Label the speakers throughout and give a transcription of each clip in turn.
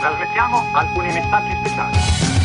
Speaker 1: Trasmettiamo alcuni messaggi speciali.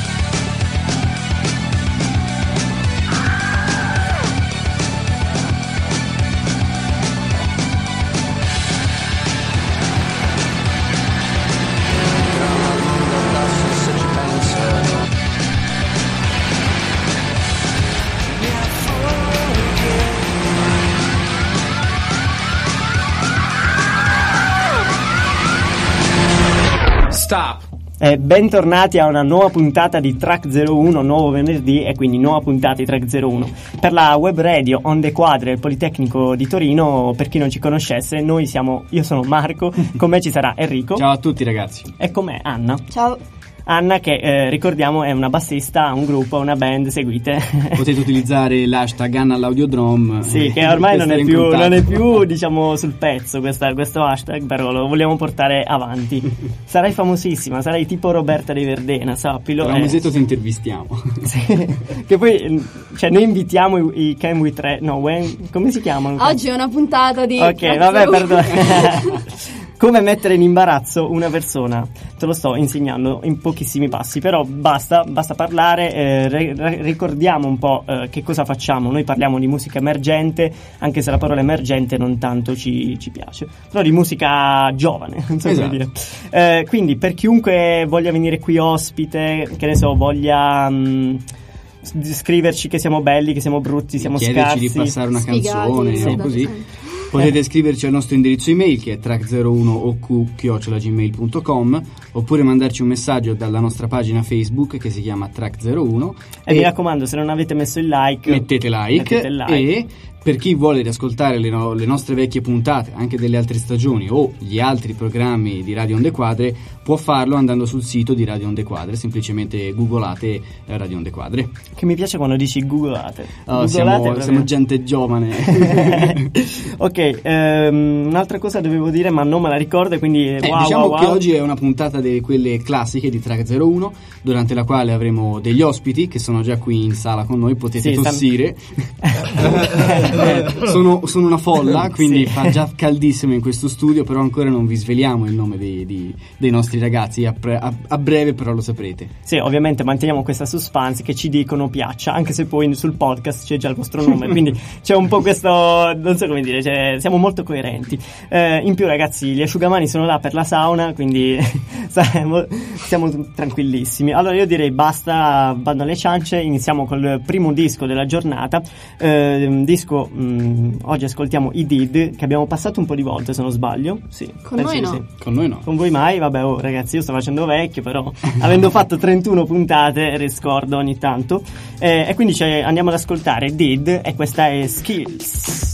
Speaker 2: Stop.
Speaker 3: Bentornati a una nuova puntata di Track 01, nuovo venerdì e quindi nuova puntata di Track 01 per la web radio Onde Quadre del Politecnico di Torino. Per chi non ci conoscesse, io sono Marco, con me ci sarà Enrico.
Speaker 2: Ciao a tutti ragazzi.
Speaker 3: E con me Anna.
Speaker 4: Ciao.
Speaker 3: Anna che ricordiamo è una bassista, ha un gruppo, una band, seguite.
Speaker 2: Potete utilizzare l'hashtag Anna all'Audiodrome.
Speaker 3: Sì, che ormai non è più diciamo sul pezzo questo hashtag, però lo vogliamo portare avanti. Sarai famosissima, sarai tipo Roberta di Verdena, sappilo.
Speaker 2: Tra un mesetto ti intervistiamo.
Speaker 3: Sì, che poi noi invitiamo i Can We 3, come si chiamano?
Speaker 4: Oggi è una puntata di...
Speaker 3: Ok, vabbè, perdono. Come mettere in imbarazzo una persona? Te lo sto insegnando in pochissimi passi, però basta parlare, ricordiamo un po' che cosa facciamo. Noi parliamo di musica emergente, anche se la parola emergente non tanto ci piace, però di musica giovane, non so come dire. Quindi per chiunque voglia venire qui ospite, che ne so, voglia... scriverci che siamo belli, che siamo brutti, siamo
Speaker 2: chiederci
Speaker 3: scarsi,
Speaker 2: di passare una canzone,
Speaker 4: sì,
Speaker 2: così. Potete scriverci al nostro indirizzo email che è track01oq@gmail.com oppure mandarci un messaggio dalla nostra pagina Facebook che si chiama Track01
Speaker 3: e mi raccomando, se non avete messo il like
Speaker 2: mettete like. E per chi vuole riascoltare le nostre vecchie puntate anche delle altre stagioni o gli altri programmi di Radio Onde Quadre può farlo andando sul sito di Radio Onde Quadre, semplicemente googolate Radio Onde Quadre.
Speaker 3: Che mi piace quando dici googolate.
Speaker 2: Siamo gente giovane.
Speaker 3: Ok, un'altra cosa dovevo dire ma non me la ricordo, quindi
Speaker 2: diciamo che oggi è una puntata di quelle classiche di Track 01 durante la quale avremo degli ospiti che sono già qui in sala con noi, potete tossire. Sono una folla, quindi fa già caldissimo in questo studio, però ancora non vi sveliamo il nome dei nostri ragazzi, a breve però lo saprete.
Speaker 3: Sì, ovviamente manteniamo questa suspense che ci dicono piaccia, anche se poi sul podcast c'è già il vostro nome, quindi c'è un po' questo, non so come dire, siamo molto coerenti. In più ragazzi, gli asciugamani sono là per la sauna, quindi siamo tranquillissimi. Allora io direi basta, vanno alle ciance, iniziamo col primo disco della giornata, disco, oggi ascoltiamo I Did, che abbiamo passato un po' di volte se non sbaglio. Sì,
Speaker 4: con noi no.
Speaker 3: Sì.
Speaker 2: Con noi no.
Speaker 3: Con voi mai? Vabbè, ragazzi, io sto facendo vecchio, però avendo fatto 31 puntate riscordo ogni tanto, e quindi andiamo ad ascoltare Did e questa è Skills.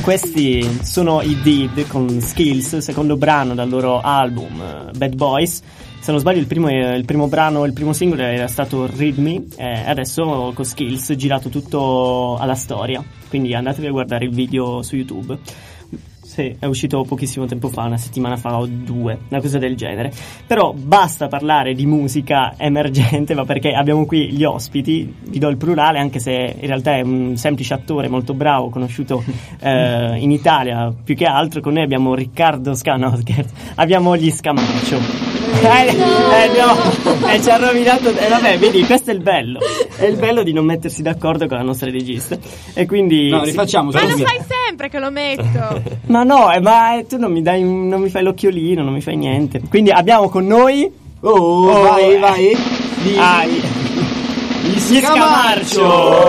Speaker 3: questi sono i Did con Skills, secondo brano dal loro album Bad Boys. Se non sbaglio il primo brano, il primo singolo era stato Read Me, adesso con Skills girato tutto alla storia, quindi andatevi a guardare il video su YouTube. Sì, è uscito pochissimo tempo fa, una settimana fa o 2, una cosa del genere. Però basta parlare di musica emergente, ma perché abbiamo qui gli ospiti, vi do il plurale, anche se in realtà è un semplice attore molto bravo, conosciuto in Italia più che altro. Con noi abbiamo Riccardo abbiamo gli Scamarcio. No, ci ha rovinato. Vabbè, vedi, questo è il bello di non mettersi d'accordo con la nostra regista. E quindi
Speaker 2: no, rifacciamo.
Speaker 4: Ma lo fai sempre che lo metto.
Speaker 3: Ma no, ma tu non mi fai l'occhiolino, non mi fai niente. Quindi abbiamo con noi
Speaker 2: vai
Speaker 3: gli Scamarcio.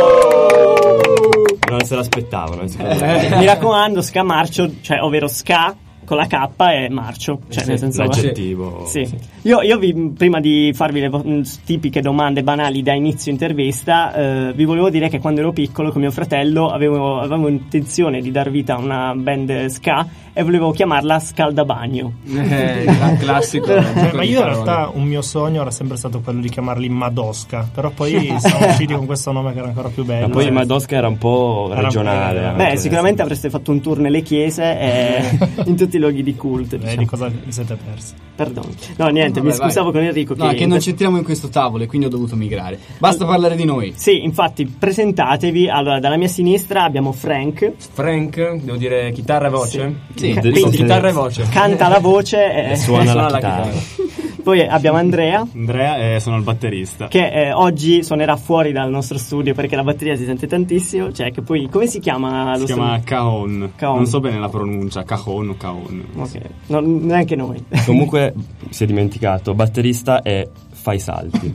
Speaker 5: Non se l'aspettavano.
Speaker 3: Mi raccomando, Scamarcio, cioè ovvero Ska con la K è marcio, cioè nel senso
Speaker 5: l'aggettivo.
Speaker 3: Sì. Io prima di farvi le tipiche domande banali da inizio intervista, vi volevo dire che quando ero piccolo con mio fratello avevo intenzione di dar vita a una band ska e volevo chiamarla Scaldabagno.
Speaker 2: Classico.
Speaker 6: Ma io in realtà un mio sogno era sempre stato quello di chiamarli Madosca, però poi siamo usciti con questo nome che era ancora più bello.
Speaker 5: Ma poi Madosca era un po' regionale.
Speaker 3: Beh, sicuramente avreste fatto un tour nelle chiese e in tutti i luoghi di culto.
Speaker 6: Di cosa vi siete persi?
Speaker 3: Perdono. No, niente, mi scusavo con Enrico.
Speaker 2: Che non c'entriamo in questo tavolo e quindi ho dovuto migrare. Basta parlare di noi.
Speaker 3: Sì, infatti, presentatevi. Allora, dalla mia sinistra abbiamo Frank,
Speaker 5: devo dire chitarra e voce?
Speaker 3: Sì.
Speaker 5: Quindi chitarra e voce.
Speaker 3: Canta la voce e
Speaker 5: suona la chitarra.
Speaker 3: Poi abbiamo Andrea
Speaker 7: e sono il batterista,
Speaker 3: che oggi suonerà fuori dal nostro studio perché la batteria si sente tantissimo. Cioè, che poi come si chiama?
Speaker 7: Si chiama Cajon. Non so bene la pronuncia, Cajon o Cajon.
Speaker 3: Ok, neanche noi.
Speaker 5: Comunque si è dimenticato, batterista è fai salti.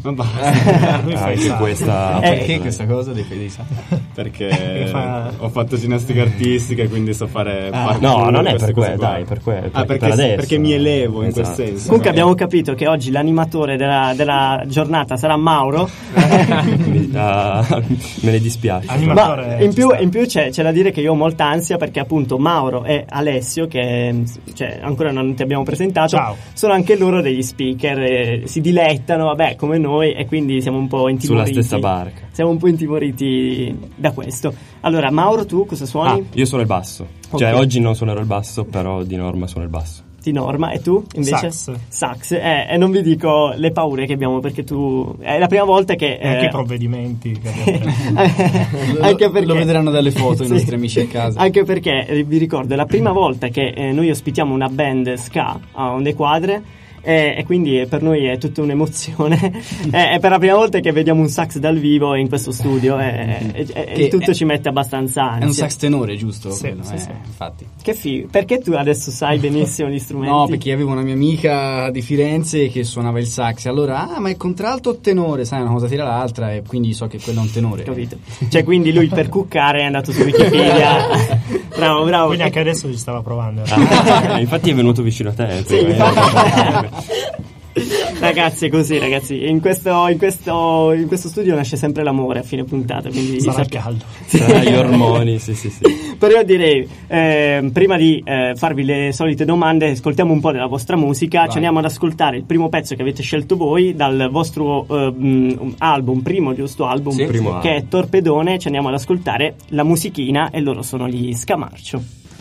Speaker 2: Perché questa cosa dei salti?
Speaker 7: Perché ho fatto ginnastica artistica e quindi so fare
Speaker 5: no, non è per quello, dai, per quello.
Speaker 7: Perché mi elevo in quel senso.
Speaker 3: Comunque abbiamo capito che oggi l'animatore della giornata sarà Mauro.
Speaker 5: Me ne dispiace.
Speaker 3: Ma in più c'è da dire che io ho molta ansia perché appunto Mauro e Alessio, che ancora non ti abbiamo presentato,
Speaker 6: ciao,
Speaker 3: sono anche loro degli speaker, si dilettano, vabbè, come noi, e quindi siamo un po' intimoriti.
Speaker 5: Sulla stessa barca.
Speaker 3: Siamo un po' intimoriti da questo. Allora, Mauro, tu cosa suoni?
Speaker 5: Io suono il basso.
Speaker 3: Okay.
Speaker 5: Cioè, oggi non suonerò il basso, però di norma suono il basso.
Speaker 3: Di norma, e tu invece? Sax. E non vi dico le paure che abbiamo, perché tu è la prima volta che
Speaker 6: anche i provvedimenti
Speaker 3: anche perché
Speaker 2: lo vedranno dalle foto i nostri amici a casa.
Speaker 3: Anche perché vi ricordo è la prima volta che noi ospitiamo una band ska a Onde Quadre. E quindi per noi è tutta un'emozione. È per la prima volta che vediamo un sax dal vivo in questo studio e tutto ci mette abbastanza ansia.
Speaker 2: È un sax tenore, giusto?
Speaker 6: Sì.
Speaker 2: Infatti.
Speaker 3: Che figo. Perché tu adesso sai benissimo gli strumenti?
Speaker 2: No, perché avevo una mia amica di Firenze che suonava il sax. Allora, ma è contralto o tenore? Sai, una cosa tira l'altra e quindi so che quello è un tenore.
Speaker 3: Capito. Cioè, quindi lui per cuccare è andato su Wikipedia. Bravo.
Speaker 6: Quindi anche adesso ci stava provando.
Speaker 5: Infatti è venuto vicino a te.
Speaker 3: Sì, Ragazzi, è così, ragazzi. In questo studio nasce sempre l'amore a fine puntata. Quindi
Speaker 6: sarà caldo.
Speaker 5: Sarà gli ormoni, sì.
Speaker 3: Però io direi, prima di farvi le solite domande, ascoltiamo un po' della vostra musica. Vai. Ci andiamo ad ascoltare il primo pezzo che avete scelto voi dal vostro album, giusto album,
Speaker 5: sì,
Speaker 3: che è Torpedone. Ci andiamo ad ascoltare la musichina e loro sono gli Scamarcio.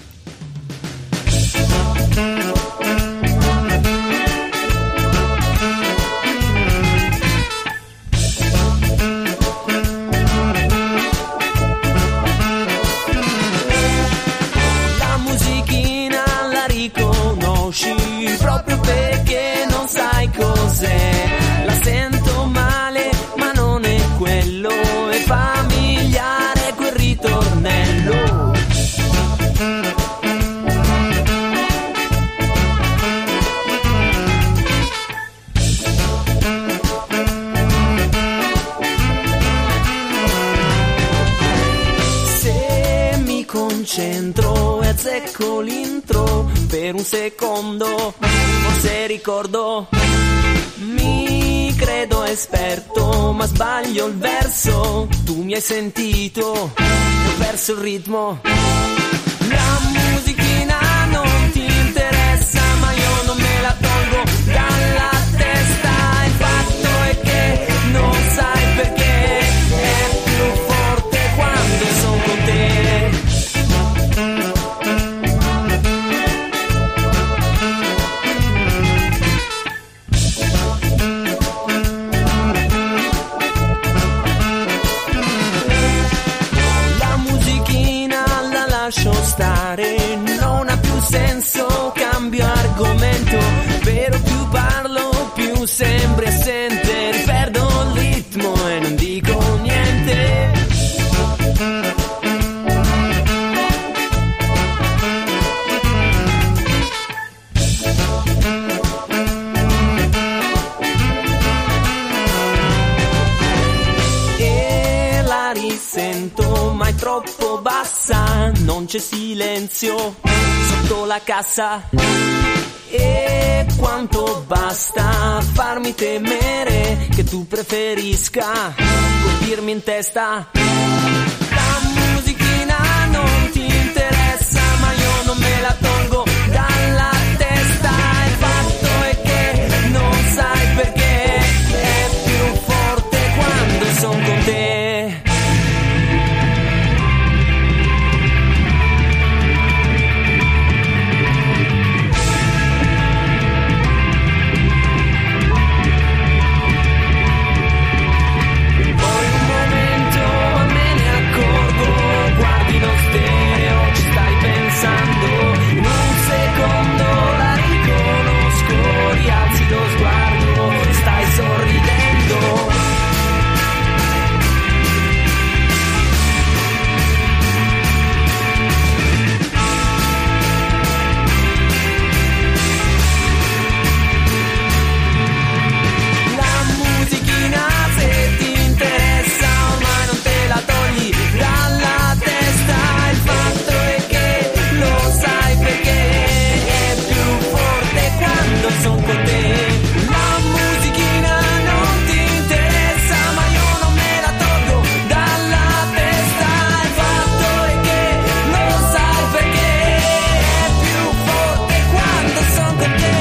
Speaker 8: Proprio perché non sai cos'è, la sento male ma non è quello, è familiare quel ritornello. Se mi concentro e azzecco l'intro per un secondo, forse ricordo, mi credo esperto, ma sbaglio il verso. Tu mi hai sentito, ho perso il ritmo. La musichina non ti interessa, ma io non me la tolgo dalla testa. Il fatto è che non sai perché è più forte quando sono con te. La musichina la lascio stare, non ha più senso, cambio argomento, però più parlo più sembri assente, perdo il ritmo e non dico niente. E la risento, ma è troppo bassa, non c'è silenzio sotto la cassa. E quanto basta farmi temere che tu preferisca colpirmi in testa. La musichina non ti interessa, ma io non me la tolgo dalla testa. Il fatto è che non sai perché è più forte quando son con te. Poi un momento me ne accorgo, guardi lo stereo, ci stai pensando. In un secondo la riconosco, rialzi lo sguardo, stai sorridendo. La musichina se ti interessa ormai non te la togli dalla testa. Il fatto è che lo sai perché è più forte quando son con te. La musichina non ti interessa, ma io non me la tolgo dalla testa. Il fatto è che lo sai perché è più forte quando son con te.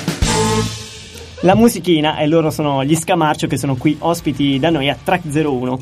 Speaker 3: La musichina, e loro sono gli Scamarcio, che sono qui ospiti da noi a Track 01.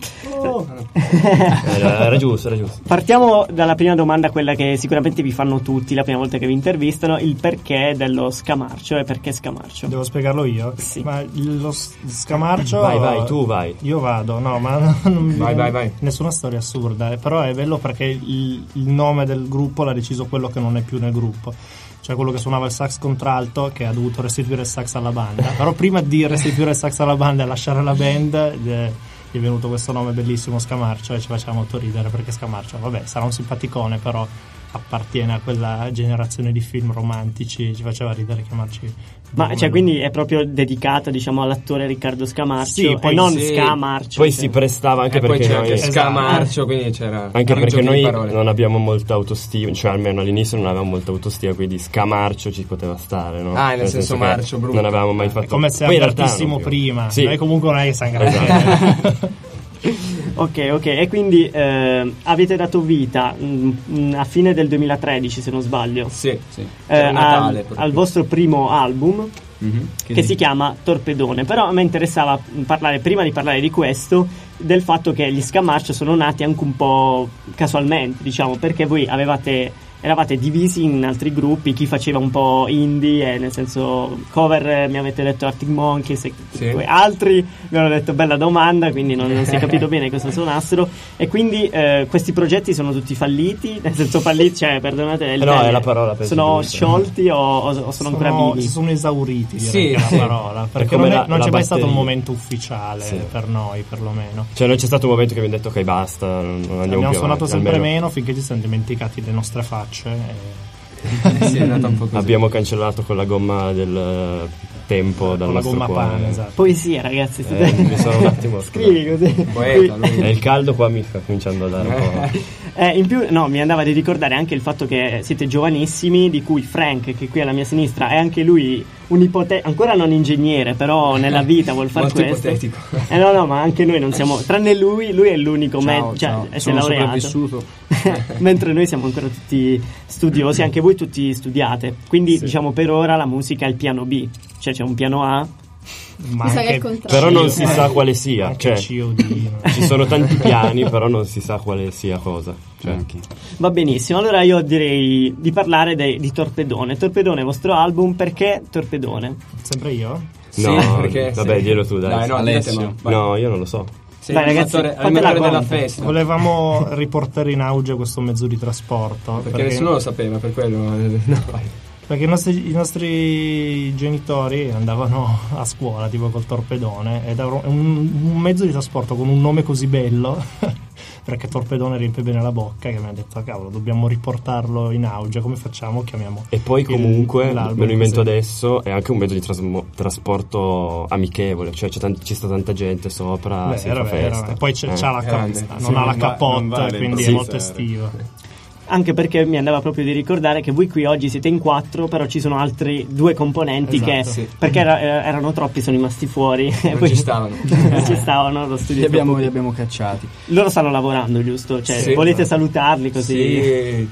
Speaker 5: Era giusto.
Speaker 3: Partiamo dalla prima domanda, quella che sicuramente vi fanno tutti la prima volta che vi intervistano: il perché dello Scamarcio e perché Scamarcio.
Speaker 6: Devo spiegarlo io?
Speaker 3: Sì.
Speaker 6: Ma lo Scamarcio...
Speaker 5: Vai, tu vai.
Speaker 6: Io vado, no, ma non
Speaker 7: Vai.
Speaker 6: nessuna storia assurda, però è bello perché il nome del gruppo l'ha deciso quello che non è più nel gruppo. Cioè quello che suonava il sax contralto, che ha dovuto restituire il sax alla banda. Però prima di restituire il sax alla banda e lasciare la band, gli è venuto questo nome bellissimo, Scamarcio, e ci faceva molto ridere perché Scamarcio, vabbè, sarà un simpaticone, però appartiene a quella generazione di film romantici, ci faceva ridere chiamarci.
Speaker 3: Ma cioè, quindi è proprio dedicata, diciamo, all'attore Riccardo Scamarcio,
Speaker 6: Sì,
Speaker 3: e
Speaker 6: poi
Speaker 3: non
Speaker 7: sì.
Speaker 3: Scamarcio.
Speaker 5: Poi si prestava anche
Speaker 7: E poi
Speaker 5: perché
Speaker 7: c'è
Speaker 5: noi,
Speaker 7: anche Scamarcio, quindi c'era
Speaker 5: anche
Speaker 7: un
Speaker 5: perché
Speaker 7: gioco
Speaker 5: noi
Speaker 7: di parole.
Speaker 5: non abbiamo molta autostima, cioè almeno all'inizio non avevamo molta autostima, quindi Scamarcio ci poteva stare, no?
Speaker 7: Ah, nel senso
Speaker 5: che
Speaker 7: marcio brutto.
Speaker 5: non avevamo mai fatto.
Speaker 6: È come se
Speaker 5: Poi in realtà
Speaker 6: avvertissimo
Speaker 5: non più.
Speaker 6: prima.
Speaker 5: Sì.
Speaker 6: Noi comunque non è che siamo grandi.
Speaker 5: Esatto.
Speaker 3: Ok, e quindi avete dato vita a fine del 2013, se non sbaglio,
Speaker 7: Sì. C'era Natale,
Speaker 3: al vostro primo album, che si chiama Torpedone. Però a me interessava parlare, prima di parlare di questo, del fatto che gli Scamarcio sono nati anche un po' casualmente, diciamo, perché voi eravate divisi in altri gruppi, chi faceva un po' indie, nel senso cover, mi avete detto Arctic Monkeys, e
Speaker 7: Sì.
Speaker 3: poi altri mi hanno detto bella domanda, quindi non si è capito bene cosa suonassero, e quindi questi progetti sono tutti falliti, nel senso falliti, cioè perdonate il
Speaker 5: No,
Speaker 3: termine,
Speaker 5: è la parola, penso
Speaker 3: sono
Speaker 5: giusta.
Speaker 3: sciolti o sono ancora vivi?
Speaker 6: Si sono esauriti, direi,
Speaker 7: Sì,
Speaker 6: che è
Speaker 7: sì.
Speaker 6: la parola, perché
Speaker 5: come
Speaker 6: non
Speaker 5: la
Speaker 6: c'è mai stato un
Speaker 5: batteria.
Speaker 6: momento ufficiale,
Speaker 5: Sì.
Speaker 6: per noi perlomeno.
Speaker 5: Cioè non c'è stato un momento che abbiamo detto ok basta, non andiamo
Speaker 6: Abbiamo
Speaker 5: più
Speaker 6: suonato
Speaker 5: avanti,
Speaker 6: sempre
Speaker 5: almeno.
Speaker 6: meno finché ci siamo dimenticati le nostre facce.
Speaker 7: Sì, è andata un po' così.
Speaker 5: Abbiamo cancellato con la gomma del tempo dal
Speaker 6: con la
Speaker 5: nostro
Speaker 6: gomma
Speaker 5: cuore.
Speaker 6: pane, esatto.
Speaker 3: Poesia, ragazzi,
Speaker 5: Mi sono un attimo
Speaker 3: scrivi così.
Speaker 7: Poeta, lui.
Speaker 5: E il caldo qua mi sta cominciando a dare un po'.
Speaker 3: In più, no, mi andava di ricordare anche il fatto che siete giovanissimi, di cui Frank, che qui alla mia sinistra, è anche lui un ancora non ingegnere, però nella vita vuol fare questo.
Speaker 9: Ipotetico.
Speaker 3: No, ma anche noi non siamo, tranne lui è l'unico si è laureato. Mentre noi siamo ancora tutti studiosi, anche voi tutti studiate. Quindi diciamo per ora la musica è il piano B, cioè c'è un piano A.
Speaker 6: Ma
Speaker 10: mi sa che è il contrario.
Speaker 5: Però non si sa quale sia, cioè
Speaker 6: ci
Speaker 5: sono tanti piani, però non si sa quale sia cosa. Cioè.
Speaker 3: Va benissimo, allora io direi di parlare di Torpedone. Torpedone, vostro album, perché Torpedone?
Speaker 6: Sempre io?
Speaker 5: No,
Speaker 9: perché
Speaker 5: vabbè, dillo tu, dai.
Speaker 9: No,
Speaker 2: Alessio.
Speaker 5: No, io non lo so.
Speaker 9: Sei
Speaker 3: Dai, ragazzi,
Speaker 9: animatore della festa.
Speaker 6: Volevamo riportare in auge questo mezzo di trasporto
Speaker 9: perché nessuno lo sapeva, per quello. No, vai.
Speaker 6: Perché i nostri genitori andavano a scuola tipo col Torpedone ed era un mezzo di trasporto con un nome così bello perché Torpedone riempie bene la bocca, che mi ha detto cavolo, dobbiamo riportarlo in auge, come facciamo? Chiamiamo.
Speaker 5: E poi comunque me lo invento adesso, è anche un mezzo di trasporto amichevole, cioè ci sta tanta gente sopra, si fa festa.
Speaker 6: E poi c'ha la costa, non ha la capotta, quindi è molto estivo.
Speaker 3: Anche perché mi andava proprio di ricordare che voi qui oggi siete in 4, però ci sono altri 2 componenti perché erano troppi, sono rimasti fuori.
Speaker 9: Non ci stavano.
Speaker 3: Non ci stavano, lo studio
Speaker 2: Li abbiamo cacciati.
Speaker 3: Loro stanno lavorando, giusto? Cioè, volete salutarli così?
Speaker 9: Sì,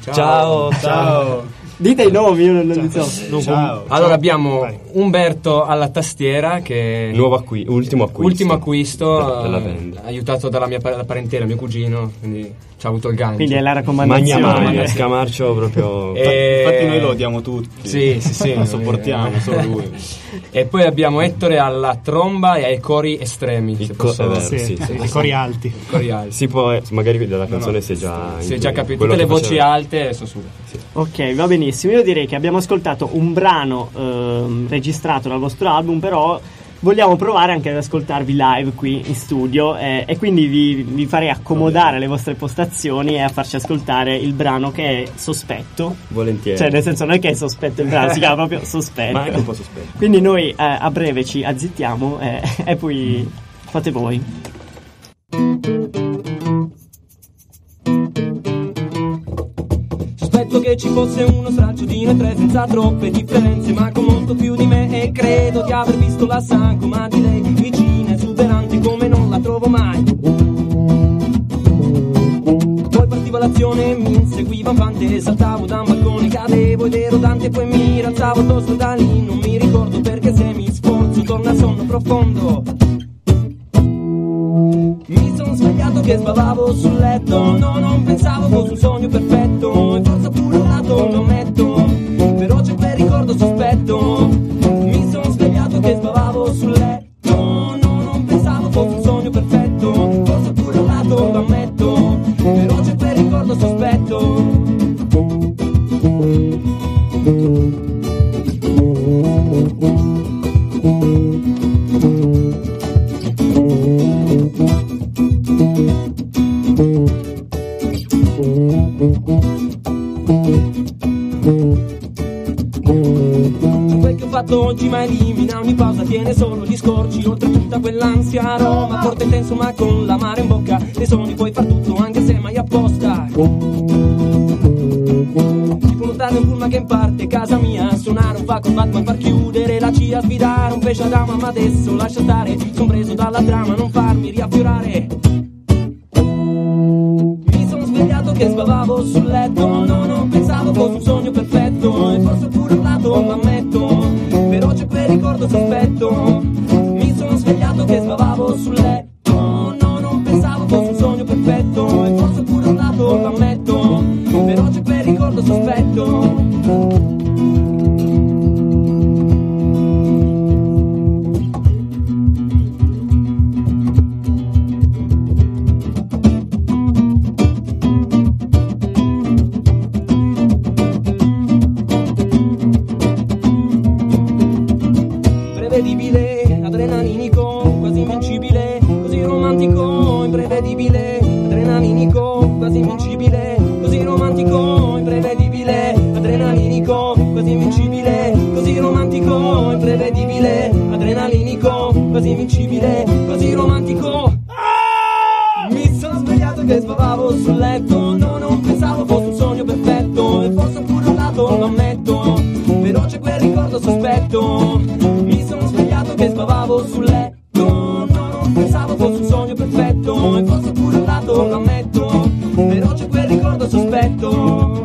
Speaker 5: Ciao.
Speaker 3: Dite i nomi, io non li so.
Speaker 9: Ciao. Allora abbiamo Umberto alla tastiera, che
Speaker 5: ultimo
Speaker 9: acquisto
Speaker 5: della band.
Speaker 9: aiutato dalla mia parentela, mio cugino, quindi ci ha avuto il gancio.
Speaker 3: Quindi è la raccomandazione.
Speaker 5: Magna, Scamarcio proprio.
Speaker 7: Infatti noi lo odiamo tutti.
Speaker 9: Sì.
Speaker 7: Lo sopportiamo, solo lui.
Speaker 9: E poi abbiamo Ettore alla tromba e ai cori estremi.
Speaker 5: I cori
Speaker 6: alti.
Speaker 5: Si può, magari dalla canzone si è già
Speaker 9: capito. Tutte le voci alte sono su.
Speaker 5: Sì.
Speaker 3: Ok, va benissimo. Io direi che abbiamo ascoltato un brano registrato dal vostro album, però vogliamo provare anche ad ascoltarvi live qui in studio e quindi vi farei accomodare le vostre postazioni e a farci ascoltare il brano che è Sospetto.
Speaker 5: Volentieri.
Speaker 3: Cioè nel senso non è che è sospetto il brano, si chiama proprio Sospetto.
Speaker 5: Ma è anche un po' sospetto.
Speaker 3: Quindi noi a breve ci azzittiamo e poi fate voi.
Speaker 8: Sospetto che ci fosse uno straccio di noi tre senza troppe differenze, ma con molto più di me, e credo di aver visto la sagoma di lei vicina, esuberante come non la trovo mai. Poi partiva l'azione, mi inseguiva infante, saltavo da un balcone, cadevo ed ero Dante, poi mi rialzavo tosto da lì, non mi ricordo perché, se mi sforzo torna sonno profondo. Mi sono svegliato che sbavavo sul letto, no, non pensavo fosse un sogno perfetto, e forse pure un lato lo ammetto, però c'è quel ricordo sospetto. Mi sono svegliato che sbavavo sul letto, no, non pensavo fosse un sogno perfetto, forse pure un lato lo ammetto, però c'è quel ricordo sospetto. Quel che ho fatto oggi ma elimina ogni pausa, tiene solo gli scorci, oltre tutta quell'ansia, aroma forte e tenso ma con l'amaro in bocca, dei sogni puoi far tutto anche se mai apposta. Tipo nuotare un pullman che in parte casa mia, suonare un fa con Batman, far chiudere la CIA, sfidare un pesce ad ama, ma adesso lascia stare, son preso dalla trama, non farmi riaffiorare. Mi sono svegliato che sbavavo sul letto, no, non pensavo fosse un sogno perfetto, e forse pure un lato lo ammetto, però c'è quel ricordo sospetto. Mi sono svegliato che sbavavo sul letto, no, non pensavo fosse un sogno perfetto, e forse pure un lato lo ammetto, però c'è quel ricordo sospetto. Prevedibile, adrenalinico, quasi invincibile, così romantico, imprevedibile, adrenalinico, quasi invincibile, così romantico, imprevedibile, adrenalinico, quasi invincibile, così romantico, imprevedibile, adrenalinico, quasi invincibile, così romantico. Mi sono svegliato che sbavavo sul letto, no, non ricordo sospetto. Mi sono svegliato che sbavavo sul letto. Non pensavo fosse un sogno perfetto, e forse pure un lato, lo ammetto, però c'è quel ricordo sospetto.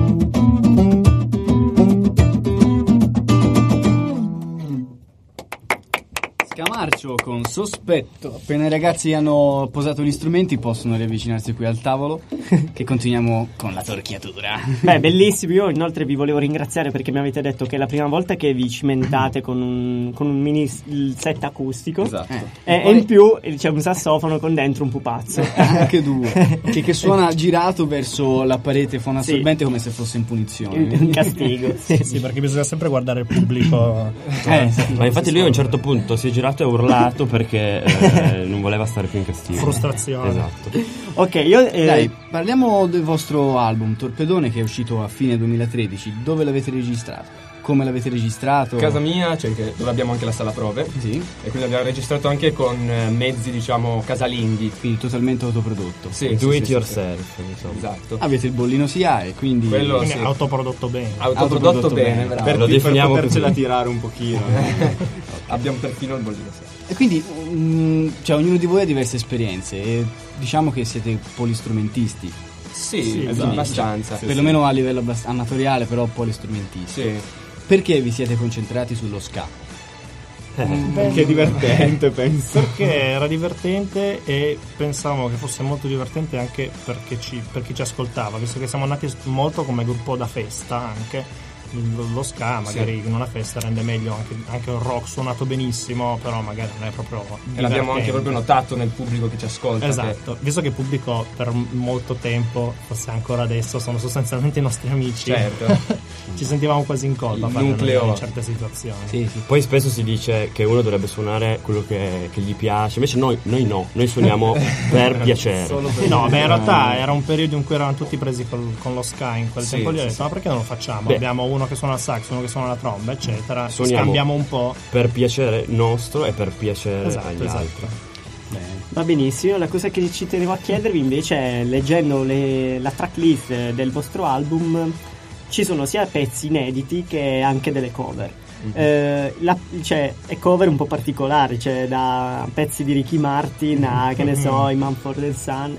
Speaker 2: Scamarcio con Sospetto. Appena i ragazzi hanno posato gli strumenti possono riavvicinarsi qui al tavolo, che continuiamo con la torchiatura.
Speaker 3: Beh, bellissimo. Io inoltre vi volevo ringraziare perché mi avete detto che è la prima volta che vi cimentate con un mini set acustico.
Speaker 2: Esatto.
Speaker 3: E in più c'è un sassofono con dentro un pupazzo.
Speaker 2: Anche due. che suona girato verso la parete fonoassorbente, come se fosse in punizione.
Speaker 3: Un castigo.
Speaker 6: Sì, perché bisogna sempre guardare il pubblico.
Speaker 5: Ma infatti lui a un certo punto si è girato e ha urlato perché non voleva stare più in castigo.
Speaker 6: Frustrazione.
Speaker 5: Esatto.
Speaker 3: Ok, io
Speaker 2: Dai, parliamo del vostro album Torpedone, che è uscito a fine 2013. Dove l'avete registrato? Come l'avete registrato?
Speaker 9: Casa mia, cioè dove abbiamo anche la sala prove.
Speaker 2: Sì.
Speaker 9: E quindi abbiamo registrato anche con mezzi, diciamo, casalinghi.
Speaker 2: Quindi totalmente autoprodotto.
Speaker 9: Sì,
Speaker 5: Do
Speaker 9: sì,
Speaker 5: it
Speaker 9: sì,
Speaker 5: yourself,
Speaker 9: sì.
Speaker 5: insomma.
Speaker 9: Esatto.
Speaker 2: Avete il bollino SIAE, quindi
Speaker 9: Quello
Speaker 6: Quindi
Speaker 9: sì.
Speaker 6: autoprodotto bene.
Speaker 9: Autoprodotto bene, bravo.
Speaker 5: Lo definiamo
Speaker 7: per
Speaker 5: così.
Speaker 7: potercela tirare un pochino.
Speaker 9: Abbiamo perfino il bollino. Sì.
Speaker 2: E quindi cioè, ognuno di voi ha diverse esperienze e diciamo che siete polistrumentisti.
Speaker 9: Sì,
Speaker 2: esatto.
Speaker 9: abbastanza.
Speaker 2: Perlomeno a livello amatoriale, però polistrumentisti.
Speaker 9: Sì.
Speaker 2: Perché vi siete concentrati sullo ska?
Speaker 7: Perché è divertente, penso.
Speaker 6: Perché era divertente e pensavo che fosse molto divertente anche per chi ci ascoltava, visto che siamo nati molto come gruppo da festa anche. Lo ska magari in una festa rende meglio anche un rock suonato benissimo, però magari non è proprio divertente.
Speaker 9: E l'abbiamo anche proprio notato nel pubblico che ci ascolta.
Speaker 6: Esatto, visto che il pubblico per molto tempo, forse ancora adesso, sono sostanzialmente i nostri amici.
Speaker 9: Certo.
Speaker 6: Ci sentivamo quasi in colpa a
Speaker 9: nucleo
Speaker 6: in certe situazioni.
Speaker 2: Sì, sì.
Speaker 5: Poi spesso si dice che uno dovrebbe suonare quello che gli piace, invece noi no, noi suoniamo per piacere.
Speaker 6: No, in realtà era un periodo in cui eravamo tutti presi con lo ska in quel
Speaker 9: Sì,
Speaker 6: tempo lì, ho
Speaker 9: sì,
Speaker 6: detto
Speaker 9: sì.
Speaker 6: ma perché non lo facciamo?
Speaker 5: Beh.
Speaker 6: Abbiamo uno che suona il sax, uno che suona la tromba, eccetera,
Speaker 5: Suoniamo
Speaker 6: scambiamo un po'.
Speaker 5: per piacere nostro e per piacere agli
Speaker 6: Esatto.
Speaker 5: altri.
Speaker 3: Va benissimo. La cosa che ci tenevo a chiedervi invece è, leggendo la tracklist del vostro album, ci sono sia pezzi inediti che anche delle cover. Cioè, è cover un po' particolari, cioè da pezzi di Ricky Martin a, che ne so, i Mumford & Son,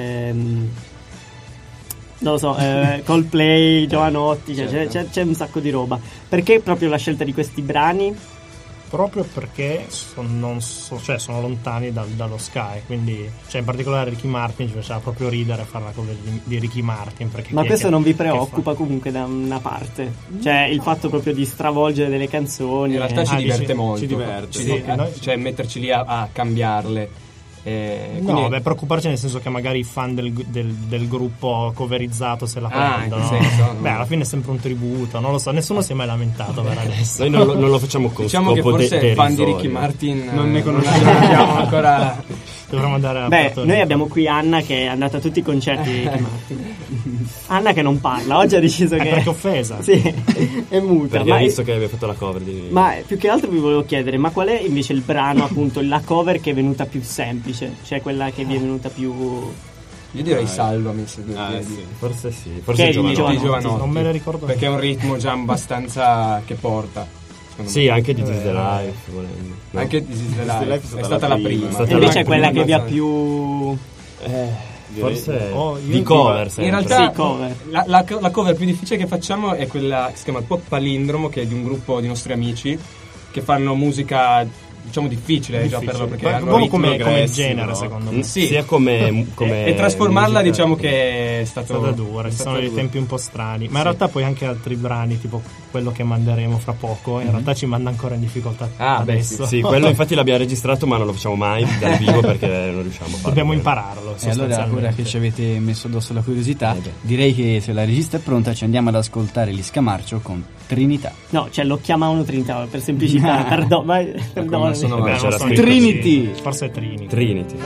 Speaker 3: non lo so, Coldplay, Giovanotti, cioè, c'è un sacco di roba. Perché proprio la scelta di questi brani?
Speaker 6: Proprio perché sono lontani dallo ska, quindi in particolare Ricky Martin ci faceva proprio ridere fare la cover di Ricky Martin.
Speaker 3: Ma questo non vi preoccupa comunque da una parte? Cioè il fatto proprio di stravolgere delle canzoni?
Speaker 9: In realtà ci diverte molto.
Speaker 7: Ci diverte.
Speaker 9: Cioè metterci lì a cambiarle.
Speaker 6: No, preoccuparci nel senso che magari i fan del gruppo coverizzato se la prendono.
Speaker 9: In senso,
Speaker 6: Beh, alla fine è sempre un tributo, non lo so, nessuno si è mai lamentato per adesso.
Speaker 5: Noi non lo facciamo con
Speaker 9: diciamo che
Speaker 5: scopo
Speaker 9: forse fan di
Speaker 5: derisorio.
Speaker 9: Ricky Martin
Speaker 7: Non ne conosciamo
Speaker 9: ancora.
Speaker 6: Dovremmo andare a
Speaker 3: Beh, noi abbiamo qui Anna che è andata a tutti i concerti di Ricky Martin. Anna che non parla, oggi ha deciso che...
Speaker 6: perché è offesa.
Speaker 3: Sì, è muta.
Speaker 5: Perché ha visto che avevi fatto la cover di...
Speaker 3: Ma più che altro vi volevo chiedere, ma qual è invece il brano, appunto, la cover che è venuta più semplice? Cioè quella che vi è venuta più...
Speaker 9: Io direi Salvami se due piedi.
Speaker 7: Sì.
Speaker 5: Forse sì,
Speaker 3: Che
Speaker 5: forse
Speaker 3: è di
Speaker 9: Giovanotti.
Speaker 6: Non me le ricordo
Speaker 9: perché è un ritmo già abbastanza che porta.
Speaker 5: sì, anche di This is the Life, volendo. No?
Speaker 9: Anche This is the Life
Speaker 7: Life
Speaker 9: è stata la prima.
Speaker 5: stata
Speaker 3: E invece
Speaker 5: la
Speaker 3: è quella che vi ha
Speaker 9: prima.
Speaker 3: più...
Speaker 5: Forse
Speaker 6: io
Speaker 5: di cover
Speaker 9: In
Speaker 5: sempre.
Speaker 9: realtà
Speaker 3: Sì, cover.
Speaker 9: la cover più difficile che facciamo è quella che si chiama Pop Palindromo, che è di un gruppo di nostri amici che fanno musica diciamo difficile già per loro, perché hanno
Speaker 6: buono
Speaker 9: ritmi
Speaker 6: come
Speaker 7: aggressivi,
Speaker 6: genere,
Speaker 7: no?
Speaker 6: secondo me.
Speaker 9: Sì.
Speaker 5: Sia come
Speaker 9: e trasformarla
Speaker 5: musica.
Speaker 9: diciamo che è
Speaker 6: È stata dura, ci sono dei tempi un po' strani, ma in realtà poi anche altri brani, tipo quello che manderemo fra poco, in realtà ci manda ancora in difficoltà adesso.
Speaker 5: Sì, quello infatti l'abbiamo registrato, ma non lo facciamo mai dal vivo perché non riusciamo a farlo.
Speaker 6: Dobbiamo impararlo.
Speaker 2: E allora, ora che ci avete messo addosso la curiosità, direi che se la regista è pronta ci andiamo ad ascoltare gli Scamarcio con Trinità.
Speaker 3: No, cioè lo chiamavano Trinità per semplicità. Perdonami.
Speaker 9: sono-
Speaker 6: Beh, non
Speaker 5: c'era
Speaker 6: so,
Speaker 5: scritto
Speaker 2: Trinity.
Speaker 6: Forse è Trinity.
Speaker 5: Trinity.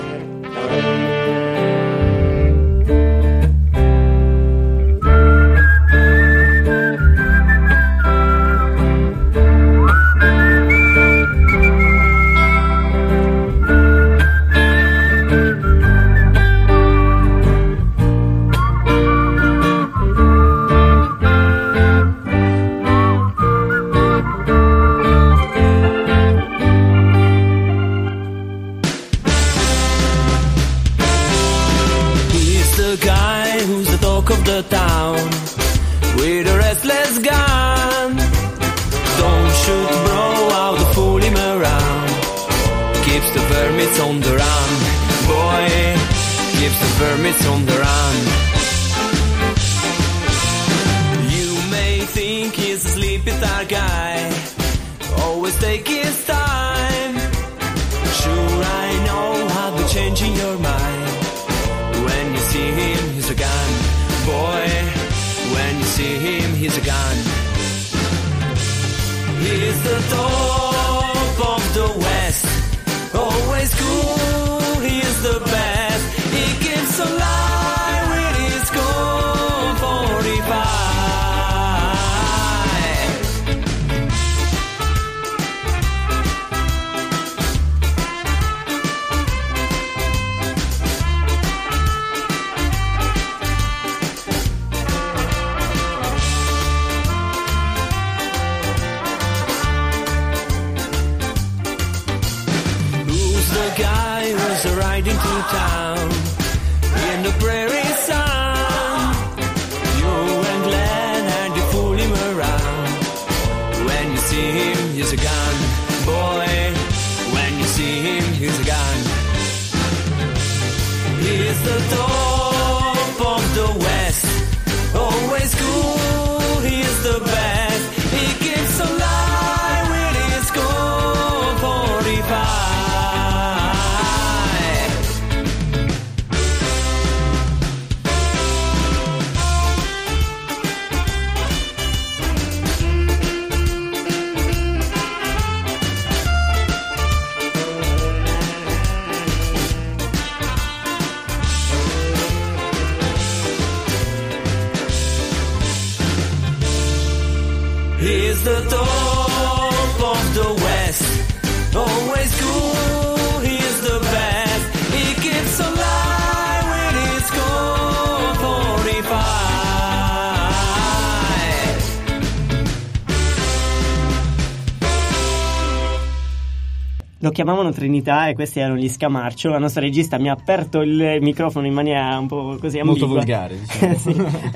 Speaker 8: vermits on the run. Boy keeps the vermits on the run. You may think he's a sleepy tired guy, always take his time. Sure, I know I'll be changing your mind. When you see him, he's a gun. Boy, when you see him, he's a gun. He's the top of the West, always cool, he is the best. He keeps alive with his Colt 45. Riding through town in the prairie sun. You and Glenn and you fool him around. When you see him, he's a gun. Boy, when you see him, he's a gun. He's the top of the West, always cool, he is the best. He keeps alive with his Colt 45. He's the top of the West, always cool, he is the best. He keeps alive with his Colt 45.
Speaker 3: Lo chiamavano Trinità e questi erano gli Scamarcio. La nostra regista mi ha aperto il microfono in maniera un po' così ambigua.
Speaker 2: Molto volgare, diciamo.
Speaker 3: Sì,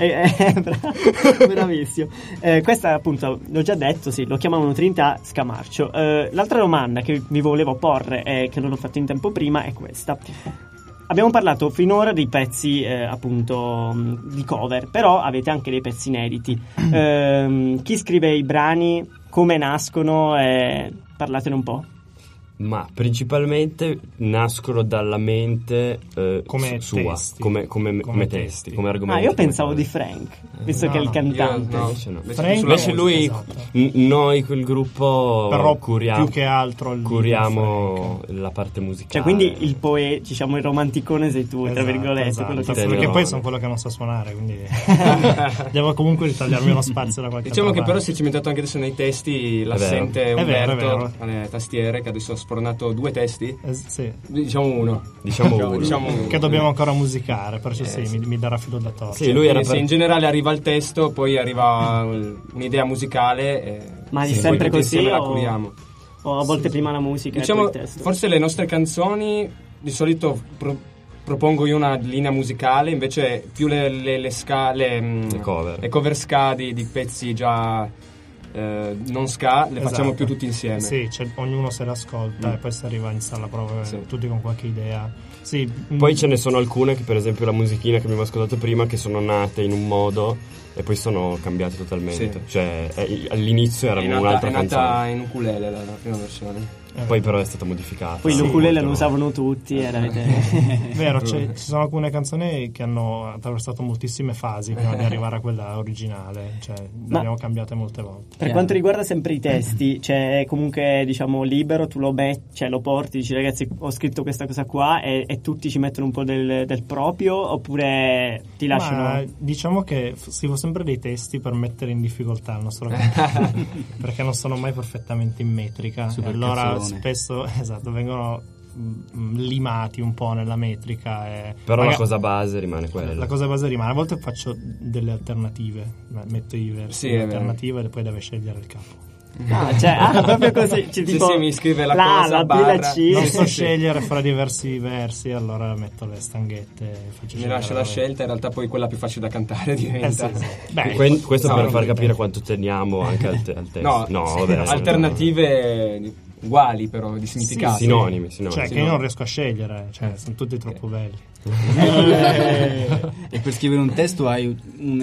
Speaker 3: bravissimo. Questa appunto, l'ho già detto, sì, lo chiamavano Trinità, Scamarcio. L'altra domanda che vi volevo porre e che non ho fatto in tempo prima è questa. Abbiamo parlato finora dei pezzi appunto di cover, però avete anche dei pezzi inediti. Chi scrive i brani, come nascono, parlatene un po'.
Speaker 5: Ma principalmente nascono dalla mente
Speaker 6: come
Speaker 5: sua,
Speaker 6: testi.
Speaker 5: come testi, come argomenti.
Speaker 3: Io pensavo di Frank, visto che è il cantante.
Speaker 5: Invece lui, esatto. Noi quel gruppo
Speaker 6: però
Speaker 5: curiamo
Speaker 6: più che altro
Speaker 5: la parte musicale.
Speaker 3: Cioè, quindi il poeta, diciamo il romanticone sei tu, tra virgolette,
Speaker 6: esatto.
Speaker 3: quello che
Speaker 6: Perché poi sono quello che non sa suonare, quindi devo comunque ritagliarmi uno spazio da qualche parte.
Speaker 9: Diciamo che però si è cimentato anche adesso nei testi l'assente Umberto alle tastiere, che adesso ha sfornato 2 testi.
Speaker 6: Sì.
Speaker 9: Diciamo uno.
Speaker 6: Che dobbiamo ancora musicare, perciò mi darà filo da torcere.
Speaker 5: Sì, lui era
Speaker 9: in generale arriva il testo, poi arriva un'idea musicale.
Speaker 3: Ma è sempre così
Speaker 9: la curiamo.
Speaker 3: O a volte prima la musica,
Speaker 9: diciamo,
Speaker 3: e poi il testo.
Speaker 9: Forse le nostre canzoni di solito propongo io una linea musicale, invece più le cover ska di pezzi già non ska le facciamo più tutti insieme.
Speaker 6: Sì, ognuno se l'ascolta e poi si arriva in sala prova tutti con qualche idea. Sì.
Speaker 5: Poi ce ne sono alcune che, per esempio la musichina che abbiamo ascoltato prima, che sono nate in un modo e poi sono cambiate totalmente. Sì. Cioè all'inizio era un'altra canzone. È nata
Speaker 9: in ukulele la prima versione.
Speaker 5: Poi però è stata modificata.
Speaker 3: Poi l'ukulele lo usavano tutti.
Speaker 6: Vero, ci sono alcune canzoni che hanno attraversato moltissime fasi prima di arrivare a quella originale. Cioè, le abbiamo cambiate molte volte.
Speaker 3: Per quanto riguarda sempre i testi, cioè comunque diciamo libero, tu lo porti, dici ragazzi ho scritto questa cosa qua e tutti ci mettono un po' del proprio, oppure ti lasciano?
Speaker 6: Ma diciamo che scrivo sempre dei testi per mettere in difficoltà il nostro cantante perché non sono mai perfettamente in metrica. Allora spesso vengono limati un po' nella metrica
Speaker 5: però la cosa base rimane quella.
Speaker 6: La cosa base rimane. A volte faccio delle alternative, metto i versi in alternativa e poi deve scegliere il capo.
Speaker 3: Proprio così tipo,
Speaker 9: mi scrive la cosa
Speaker 3: la B, la C.
Speaker 6: Non so scegliere fra diversi versi, allora metto le stanghette e
Speaker 9: mi lascio la scelta, in realtà poi quella più facile da cantare diventa.
Speaker 5: Questo per far capire quanto teniamo anche al testo.
Speaker 9: Alternative uguali però di significato.
Speaker 5: Sinonimi.
Speaker 6: Cioè che io non riesco a scegliere, cioè sono tutti troppo belli.
Speaker 2: E per scrivere un testo hai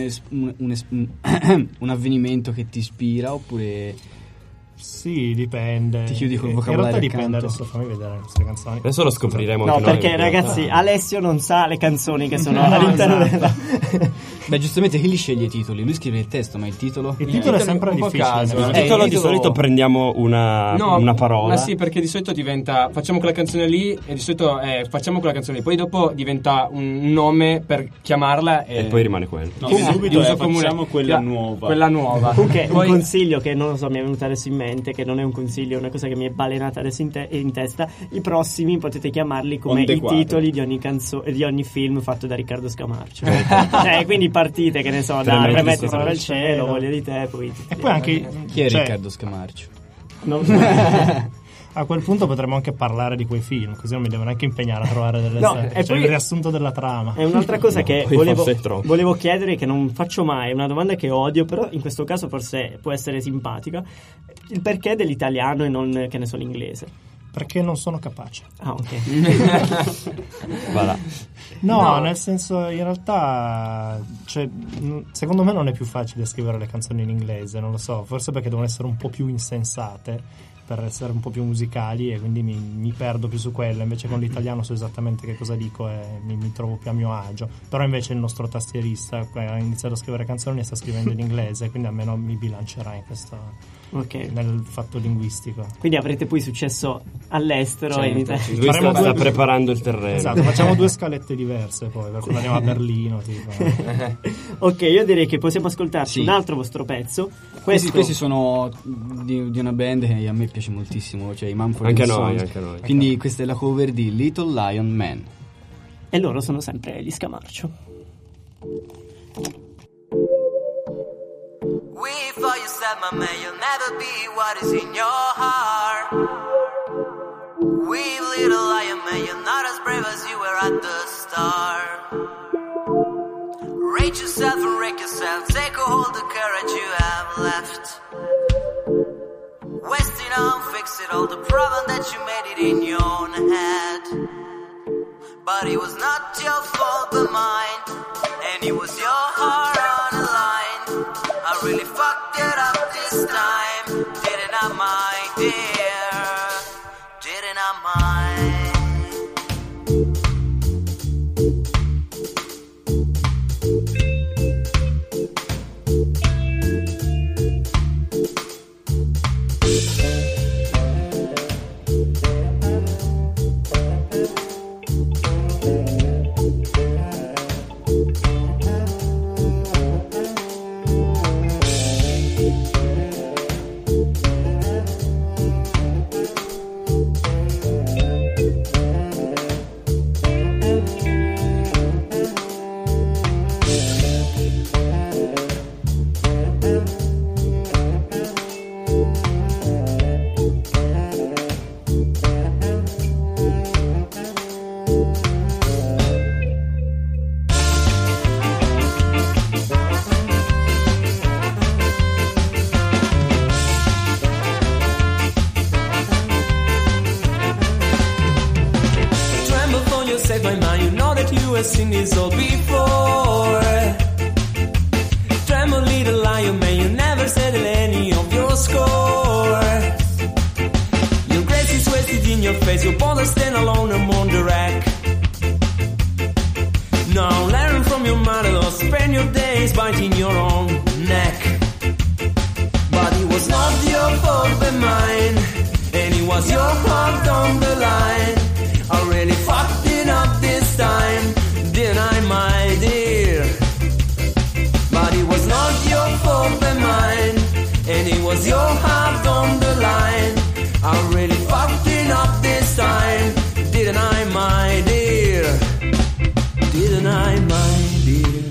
Speaker 2: un avvenimento che ti ispira oppure...
Speaker 6: Sì, dipende.
Speaker 2: Ti chiudi col vocabolario
Speaker 6: in realtà dipende,
Speaker 2: accanto.
Speaker 6: adesso fammi vedere queste canzoni.
Speaker 5: Adesso lo scopriremo
Speaker 3: No,
Speaker 5: anche noi.
Speaker 3: perché ragazzi, Alessio non sa le canzoni che sono all'interno della...
Speaker 2: Beh, giustamente chi li sceglie i titoli? Lui scrive il testo, ma il titolo?
Speaker 6: Il titolo è sempre
Speaker 9: un po'
Speaker 6: difficile.
Speaker 9: caso.
Speaker 5: Il titolo di solito prendiamo una parola.
Speaker 9: Ma sì, perché di solito diventa facciamo quella canzone lì e di solito facciamo quella canzone lì, poi dopo diventa un nome per chiamarla
Speaker 5: e poi rimane quello.
Speaker 7: No, subito facciamo quella nuova.
Speaker 9: Quella nuova.
Speaker 3: Comunque
Speaker 9: Poi,
Speaker 3: un consiglio che non lo so, mi è venuto adesso in mente, che non è un consiglio, è una cosa che mi è balenata adesso in testa. I prossimi potete chiamarli come i titoli di ogni di ogni film fatto da Riccardo Scamarcio. Quindi partite, che ne so, da Premetti sopra il cielo, Voglia di te, poi...
Speaker 6: E poi anche...
Speaker 2: Chi è Riccardo Scamarcio?
Speaker 6: A quel punto potremmo anche parlare di quei film, così non mi devo neanche impegnare a trovare delle
Speaker 3: e poi
Speaker 6: il riassunto della trama.
Speaker 3: È un'altra cosa che volevo chiedere, che non faccio mai, è una domanda che odio, però in questo caso forse può essere simpatica: il perché dell'italiano e non, che ne so, l'inglese?
Speaker 6: Perché non sono capace.
Speaker 3: Ah, ok.
Speaker 5: Voilà.
Speaker 6: No, nel senso, in realtà, cioè, secondo me non è più facile scrivere le canzoni in inglese, non lo so, forse perché devono essere un po' più insensate per essere un po' più musicali, e quindi mi perdo più su quello. Invece con l'italiano so esattamente che cosa dico e mi trovo più a mio agio. Però invece il nostro tastierista ha iniziato a scrivere canzoni e sta scrivendo in inglese, quindi almeno mi bilancerà in questo, nel fatto linguistico.
Speaker 3: Quindi avrete poi successo all'estero e in Italia.
Speaker 5: Lui sta preparando il terreno.
Speaker 6: Esatto, facciamo 2 scalette diverse poi, per quando andiamo a Berlino tipo.
Speaker 3: Ok, io direi che possiamo ascoltarci un altro vostro pezzo.
Speaker 2: Questi sono di una band che a me piace moltissimo, cioè i Mumford
Speaker 5: anche
Speaker 2: &
Speaker 5: noi.
Speaker 2: Sons. Quindi questa è la cover di Little Lion Man.
Speaker 3: E loro sono sempre gli Scamarcio.
Speaker 10: Before you said, my man, you'll never be what is in your heart. We've little lion man, you're not as brave as you were at the start. Rate yourself and wreck yourself, take a hold of the courage you have left. Waste it on, fix it all, the problem that you made it in your own head. But it was not your fault but mine, and it was your heart on the line. I really fucked it up this time, didn't I, my dear? Didn't I, my...
Speaker 8: Seen this all before. Tremble, little lion man, you never settle any of your scores. Your grace is wasted in your face, your bother stand alone among the wreck. Now learn from your mother, or spend your days biting your own neck. But it was not your fault but mine, and it was your heart on the line. I really fucked it up this time, didn't I, my dear? But it was not your fault but mine, and it was your heart on the line. I really fucked it up this time, didn't I, my dear? Didn't I, my dear?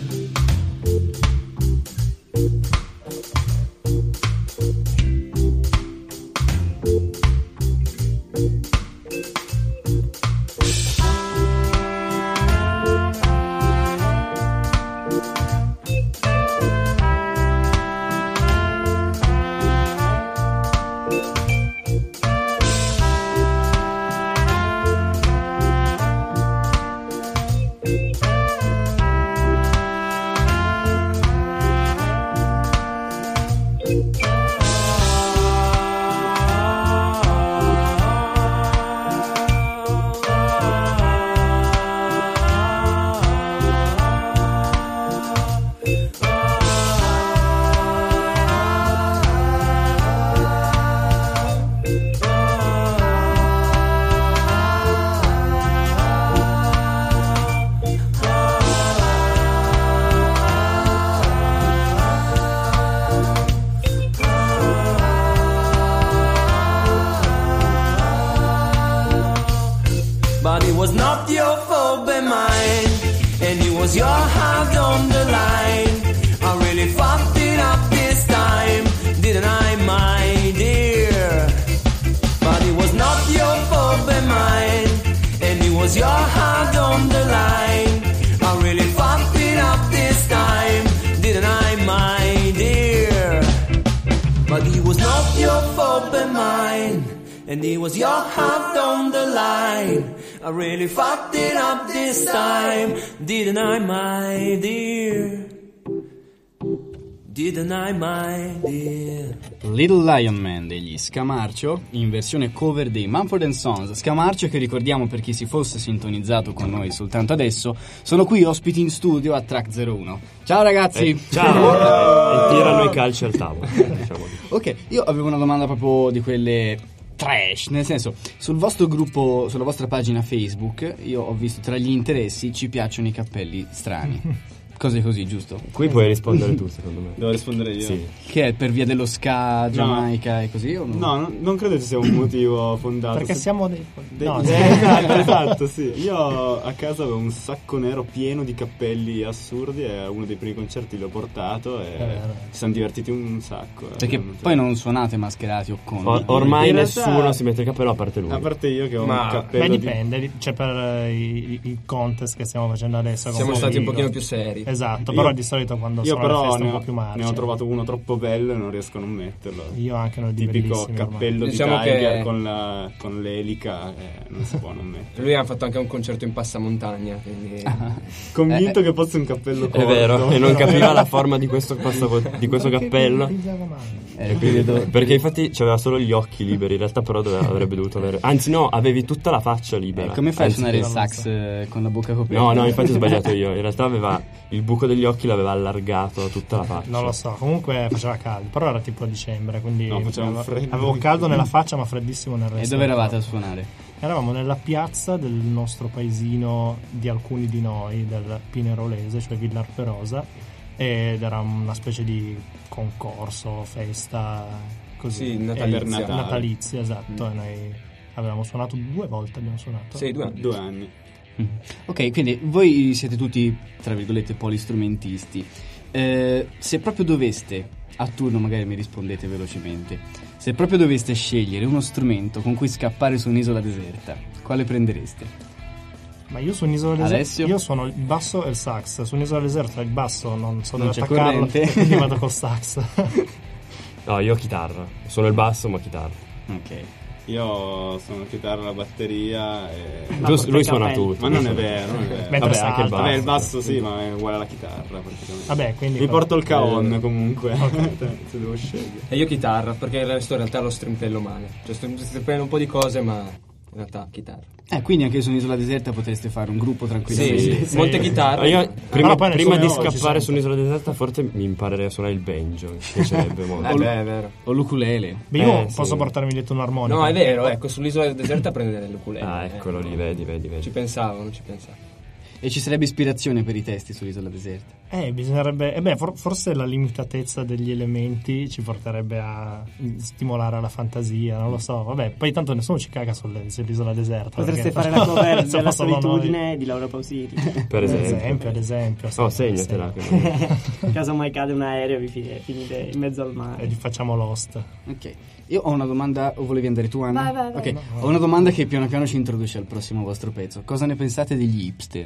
Speaker 8: was not your fault but mine, and it was your heart on the line. I really fucked it up this time, didn't I, my dear? But it was not your fault but mine, and it was your heart on the line. I really fucked it up this time, didn't I, my dear? But it was not your fault but mine, and it was your heart on the line. I really fucked it up this time, didn't I, my dear? Didn't I, my dear?
Speaker 2: Little Lion Man degli Scamarcio in versione cover dei Mumford & Sons. Scamarcio, che ricordiamo per chi si fosse sintonizzato con noi soltanto adesso, sono qui ospiti in studio a Track 01. Ciao ragazzi!
Speaker 5: Ciao! E tirano i calci al tavolo. Diciamo.
Speaker 2: Ok, io avevo una domanda proprio di quelle trash, nel senso, sul vostro gruppo, sulla vostra pagina Facebook, io ho visto tra gli interessi ci piacciono i cappelli strani. Cose così, giusto?
Speaker 5: Qui puoi rispondere tu, secondo me.
Speaker 7: Devo rispondere io?
Speaker 5: Sì.
Speaker 2: Che è per via dello ska, Giamaica e così? O no?
Speaker 7: No, non credo ci sia un motivo fondato.
Speaker 6: Perché siamo dei... No,
Speaker 7: esatto, sì. Io a casa avevo un sacco nero pieno di cappelli assurdi e a uno dei primi concerti l'ho portato e ci siamo divertiti un sacco.
Speaker 2: Perché poi non suonate mascherati o con...
Speaker 5: Ormai
Speaker 7: in realtà,
Speaker 5: nessuno si mette il cappello a parte lui.
Speaker 7: A parte io che ho un cappello.
Speaker 6: Beh, dipende, cioè per i contest che stiamo facendo adesso.
Speaker 9: Siamo stati un pochino più seri.
Speaker 6: Esatto, però di solito quando sono alle feste un po' più marce.
Speaker 7: Ne ho trovato uno troppo bello e non riesco a non metterlo.
Speaker 6: Io anche ne ho di
Speaker 7: tipico
Speaker 6: bellissimi
Speaker 7: cappello
Speaker 9: diciamo
Speaker 7: di Tiger
Speaker 9: che...
Speaker 7: con l'elica, non si può non mettere.
Speaker 9: Lui ha fatto anche un concerto in passamontagna, quindi...
Speaker 7: Convinto che fosse un cappello corto.
Speaker 5: È vero, e non capiva la forma di questo cappello. Perché infatti c'aveva solo gli occhi liberi, in realtà però avrebbe dovuto avere... Anzi no, avevi tutta la faccia libera.
Speaker 2: Come fai a suonare il sax con la bocca coperta?
Speaker 5: No, infatti ho sbagliato io. In realtà aveva il buco degli occhi, l'aveva allargato a tutta la faccia.
Speaker 6: Non lo so, comunque faceva caldo, però era tipo dicembre, quindi
Speaker 7: freddo.
Speaker 6: avevo caldo nella faccia ma freddissimo nel resto.
Speaker 2: E dove eravate a suonare?
Speaker 6: Eravamo nella piazza del nostro paesino di alcuni di noi, del Pinerolese, cioè Villar Perosa, ed era una specie di concorso, festa così, natalizia, esatto. E noi avevamo suonato 2 volte, abbiamo suonato.
Speaker 9: Sì, 2
Speaker 7: anni.
Speaker 2: Ok, quindi voi siete tutti, tra virgolette, polistrumentisti. Se proprio doveste, a turno magari mi rispondete velocemente, se proprio doveste scegliere uno strumento con cui scappare su un'isola deserta, quale prendereste?
Speaker 6: Ma io su un'isola deserta io suono il basso e il sax. Su un'isola deserta il basso non so dove attaccarlo, quindi vado col sax.
Speaker 5: No, io chitarra. Suono il basso ma chitarra.
Speaker 2: Ok.
Speaker 7: Io suono chitarra, la batteria e...
Speaker 5: Lui suona tutto.
Speaker 7: Ma non è vero, non è vero.
Speaker 6: Vabbè,
Speaker 5: anche il basso.
Speaker 7: Vabbè, il basso sì, ma è uguale alla chitarra praticamente.
Speaker 6: Vabbè, quindi
Speaker 7: mi porto il caon comunque. Se devo scegliere.
Speaker 9: E io chitarra, perché il resto in realtà lo strimpello male. Cioè strimpello un po' di cose, ma in realtà chitarra.
Speaker 2: Quindi anche su un'isola deserta potreste fare un gruppo tranquillamente.
Speaker 9: Sì. Molte chitarre.
Speaker 5: Io prima di scappare su un'isola deserta forse mi imparerei a suonare il banjo. Mi piacerebbe molto.
Speaker 9: È vero.
Speaker 2: O l'ukulele.
Speaker 6: Beh, io posso portarmi dietro un armonico.
Speaker 9: No, è vero, ecco, sull'isola deserta prendere l'ukulele.
Speaker 5: Ah, eccolo lì, vedi.
Speaker 9: Ci pensavo, non ci pensavo.
Speaker 2: E ci sarebbe ispirazione per i testi sull'isola deserta?
Speaker 6: Bisognerebbe... forse la limitatezza degli elementi ci porterebbe a stimolare la fantasia, non lo so. Vabbè, poi tanto nessuno ci caga sull'isola deserta.
Speaker 3: Potreste fare la cover della solitudine di Laura Pausini.
Speaker 5: Per esempio.
Speaker 6: Ad esempio.
Speaker 5: No, segnatela.
Speaker 3: In caso mai cade un aereo vi finite in mezzo al mare.
Speaker 6: E gli facciamo Lost.
Speaker 2: Ok. Io ho una domanda, o volevi andare tu, Anna?
Speaker 3: Vai.
Speaker 2: Ok, ho una domanda che piano piano ci introduce al prossimo vostro pezzo. Cosa ne pensate degli hipster?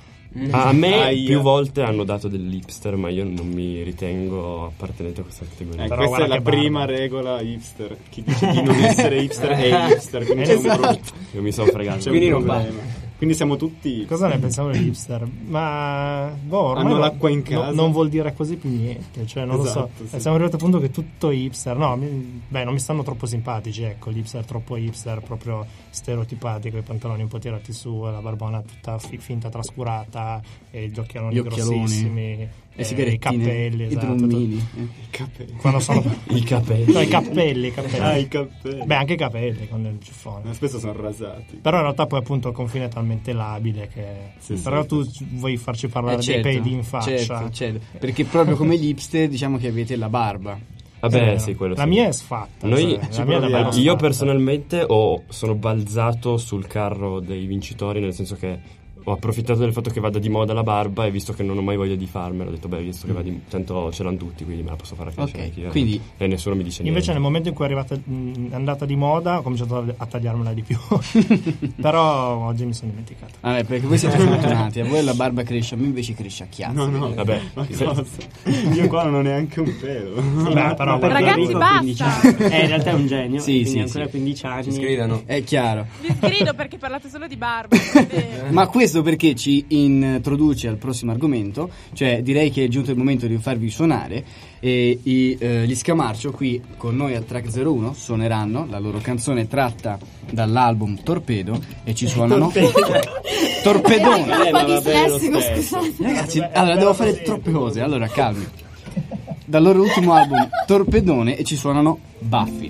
Speaker 5: A me più volte hanno dato dell'hipster, ma io non mi ritengo appartenente a questa categoria.
Speaker 7: Questa è la prima regola hipster. Chi dice di non essere hipster è hipster, quindi c'è un problema.
Speaker 5: Io mi sono fregato.
Speaker 7: Quindi non va. Quindi siamo tutti...
Speaker 6: Cosa ne pensiamo degli hipster? Ma ormai
Speaker 7: hanno l'acqua in casa.
Speaker 6: Non vuol dire quasi più niente. Cioè, non lo so. Sì. Siamo arrivati al punto che tutto hipster. No, non mi stanno troppo simpatici. Ecco, l'hipster troppo hipster, proprio stereotipati, con i pantaloni un po' tirati su, la barbona tutta finta trascurata, e gli occhialoni grossissimi.
Speaker 2: Le sigarettine,
Speaker 6: i cappelli,
Speaker 2: i drummini.
Speaker 7: I capelli.
Speaker 6: Quando sono
Speaker 5: i capelli.
Speaker 6: No, i cappelli.
Speaker 7: I capelli.
Speaker 6: Beh, anche i capelli con il ciuffone.
Speaker 7: Spesso sono rasati.
Speaker 6: Però in realtà poi appunto il confine è talmente labile che però tu vuoi farci parlare dei peli in faccia.
Speaker 2: Certo. Perché proprio come gli hipster diciamo che avete la barba.
Speaker 5: Vabbè, sì, quello
Speaker 6: La
Speaker 5: sì.
Speaker 6: mia è sfatta.
Speaker 5: Noi,
Speaker 6: la mia è davvero
Speaker 5: io
Speaker 6: sfatta.
Speaker 5: personalmente sono balzato sul carro dei vincitori, nel senso che ho approfittato del fatto che vada di moda la barba e visto che non ho mai voglia di farmela ho detto visto che va di tanto ce l'hanno tutti, quindi me la posso fare crescere anch'io,
Speaker 2: quindi,
Speaker 5: e nessuno mi dice niente.
Speaker 6: Invece nel momento in cui è andata di moda ho cominciato a tagliarmela di più. Però oggi mi sono dimenticato.
Speaker 2: Perché voi siete fortunati, a voi la barba cresce, a me invece cresce a chiazzi.
Speaker 7: No,
Speaker 5: vabbè.
Speaker 7: Io qua non ho neanche un pelo.
Speaker 6: Beh, però
Speaker 4: Ragazzi, basta!
Speaker 3: In realtà è un genio.
Speaker 2: Sì,
Speaker 3: quindi
Speaker 2: sì,
Speaker 3: ancora 15 anni.
Speaker 9: Si sgridano.
Speaker 2: È chiaro.
Speaker 4: Vi sgrido perché parlate solo di barba.
Speaker 2: Ma questo perché ci introduce al prossimo argomento, cioè direi che è giunto il momento di farvi suonare e gli Scamarcio qui con noi a Track 01 suoneranno la loro canzone tratta dall'album Torpedo e ci suonano Torpedone.
Speaker 11: Un po' dislessico, scusate.
Speaker 2: Ragazzi, allora devo fare troppe cose, allora calmi. Dal loro ultimo album Torpedone e ci suonano Baffi.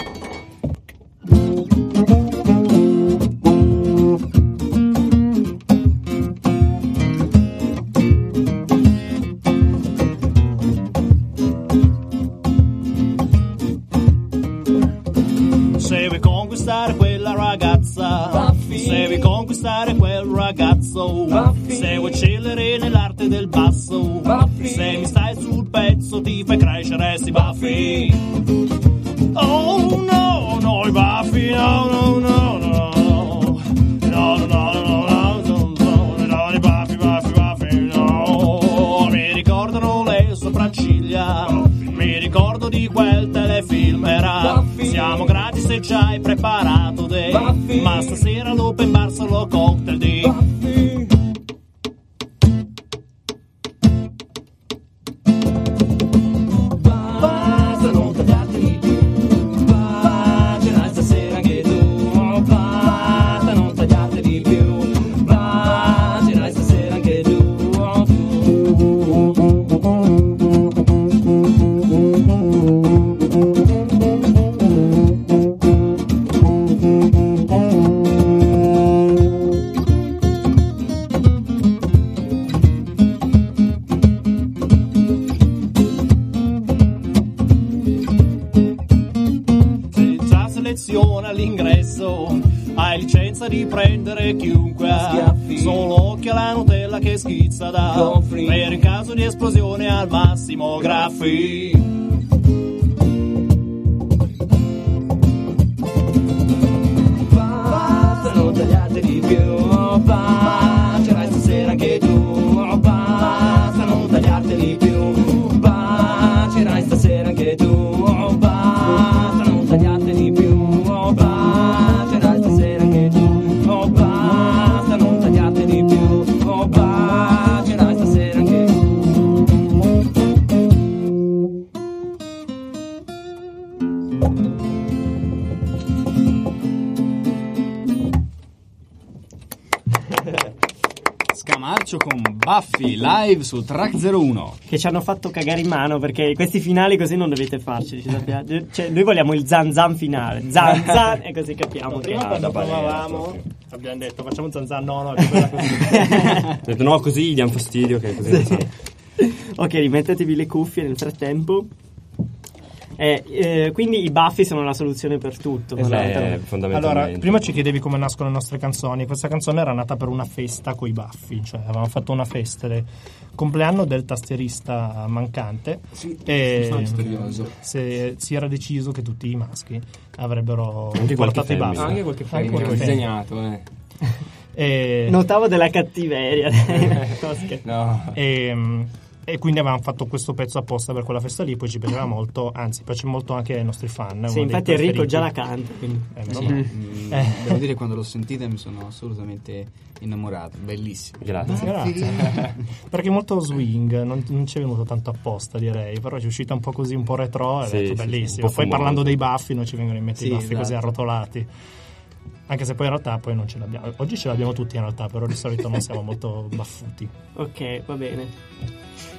Speaker 12: Se vuoi conquistare quella ragazza, Buffy. Se vuoi conquistare quel ragazzo, Buffy. Se vuoi eccellere nell'arte del basso, Buffy. Se mi stai sul pezzo ti fai crescere sti baffi. Oh no, no i baffi, no no no no. No no no no no no i baffi, baffi, baffi, no. Mi ricordano le sopracciglia, mi ricordo di quel telefilm era siamo gratis se ci hai preparato dei Buffy. Ma stasera l'open bar solo cocktail di Buffy. Basta non tagliarti di più, bacerai stasera anche tu. Basta non tagliarti di più, bacerai stasera anche tu. All'ingresso hai licenza di prendere chiunque, solo occhio alla Nutella che schizza da per in caso di esplosione al massimo graffi. Basta non tagliate di più, bacerai stasera anche tu. Basta non tagliate di più, bacerai stasera anche tu. Basta non tagliate di più.
Speaker 2: Scamarcio con Buffy live su Track 01
Speaker 3: che ci hanno fatto cagare in mano perché questi finali così non dovete farci, cioè, noi vogliamo il zan zan finale, zan zan e così capiamo che
Speaker 6: abbiamo detto facciamo zan zan, no quella così.
Speaker 5: Ho detto no, così gli diamo fastidio che così.
Speaker 3: Ok, rimettetevi le cuffie nel frattempo. Quindi i baffi sono la soluzione per tutto.
Speaker 5: Fondamentalmente.
Speaker 6: Allora, prima ci chiedevi come nascono le nostre canzoni. Questa canzone era nata per una festa coi baffi, cioè avevamo fatto una festa del compleanno del tastierista mancante e si era deciso che tutti i maschi avrebbero portato i baffi.
Speaker 9: Anche qualche femmina ho disegnato.
Speaker 3: Notavo della cattiveria.
Speaker 9: No.
Speaker 6: E quindi avevamo fatto questo pezzo apposta per quella festa lì, poi ci piaceva molto, anzi piace molto anche ai nostri fan.
Speaker 3: Sì, infatti Enrico già la canta.
Speaker 2: Devo dire, quando l'ho sentita mi sono assolutamente innamorato, bellissimo.
Speaker 6: Grazie. Perché è molto swing, non ci è venuto tanto apposta, direi, però è uscita un po' così, un po' retro, è bellissimo. Poi parlando dei baffi, noi ci vengono in mente i baffi così arrotolati. Anche se poi in realtà poi non ce l'abbiamo. Oggi ce l'abbiamo tutti in realtà, però di solito non siamo molto baffuti.
Speaker 3: Ok, va bene.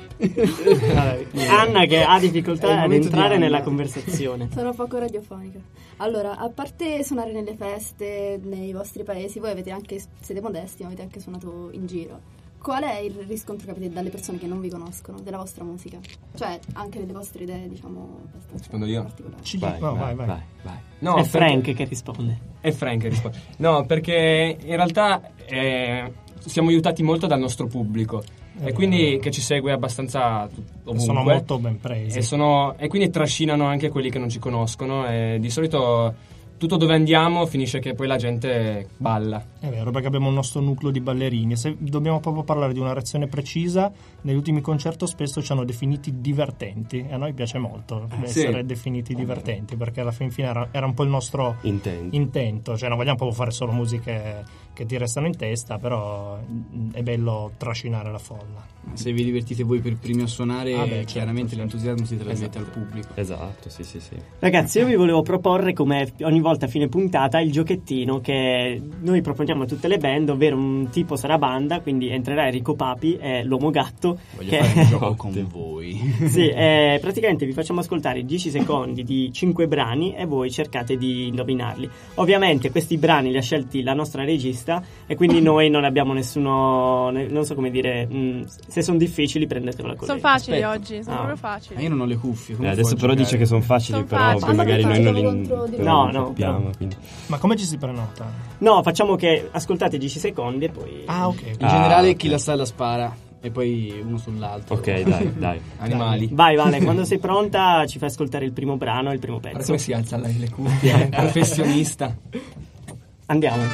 Speaker 3: Anna che ha difficoltà ad entrare nella conversazione.
Speaker 11: Sono poco radiofonica. Allora, a parte suonare nelle feste nei vostri paesi, voi avete anche, siete modesti, ma avete anche suonato in giro. qual è il riscontro che avete dalle persone che non vi conoscono, della vostra musica? Cioè, anche delle vostre idee, diciamo, abbastanza
Speaker 9: Rispondo io?
Speaker 11: particolari.
Speaker 9: Vai. No,
Speaker 3: è Frank che risponde.
Speaker 9: È Frank che risponde. No, perché in realtà siamo aiutati molto dal nostro pubblico. E quindi che ci segue abbastanza ovunque.
Speaker 6: Sono molto ben presi.
Speaker 9: E quindi trascinano anche quelli che non ci conoscono. E di solito tutto dove andiamo finisce che poi la gente balla.
Speaker 6: È vero, perché abbiamo il nostro nucleo di ballerini. Se dobbiamo proprio parlare di una reazione precisa, negli ultimi concerti spesso ci hanno definiti divertenti, e a noi piace molto essere definiti divertenti, perché alla fine era un po' il nostro intento. Cioè non vogliamo proprio fare solo musiche che ti restano in testa, però è bello trascinare la folla.
Speaker 2: Se vi divertite voi per primi a suonare, chiaramente
Speaker 6: certo.
Speaker 2: l'entusiasmo si trasmette al pubblico.
Speaker 5: Esatto, sì.
Speaker 3: Ragazzi, io vi volevo proporre, come ogni volta a fine puntata, il giochettino che noi proponiamo a tutte le band, ovvero un tipo sarabanda, quindi entrerà Enrico Papi, l'uomo gatto.
Speaker 2: Voglio fare un gioco con voi.
Speaker 3: Sì, praticamente vi facciamo ascoltare 10 secondi di 5 brani e voi cercate di indovinarli. Ovviamente questi brani li ha scelti la nostra regista e quindi noi non abbiamo nessuno, non so come dire, se sono difficili prendetevela così.
Speaker 4: Sono facili oggi, sono proprio facili.
Speaker 2: Ma io non ho le cuffie.
Speaker 5: Adesso però dice che sono facili, però poi magari noi non li capiamo. Quindi.
Speaker 6: Ma come ci si prenota?
Speaker 3: No, facciamo che ascoltate 10 secondi e poi...
Speaker 6: ok.
Speaker 2: In generale chi la sa la spara e poi uno sull'altro.
Speaker 5: Ok, dai.
Speaker 2: Animali.
Speaker 3: Vai Vale, quando sei pronta ci fai ascoltare il primo brano e il primo pezzo.
Speaker 9: Come si alza lei le cuffie? Professionista.
Speaker 3: Andiamo.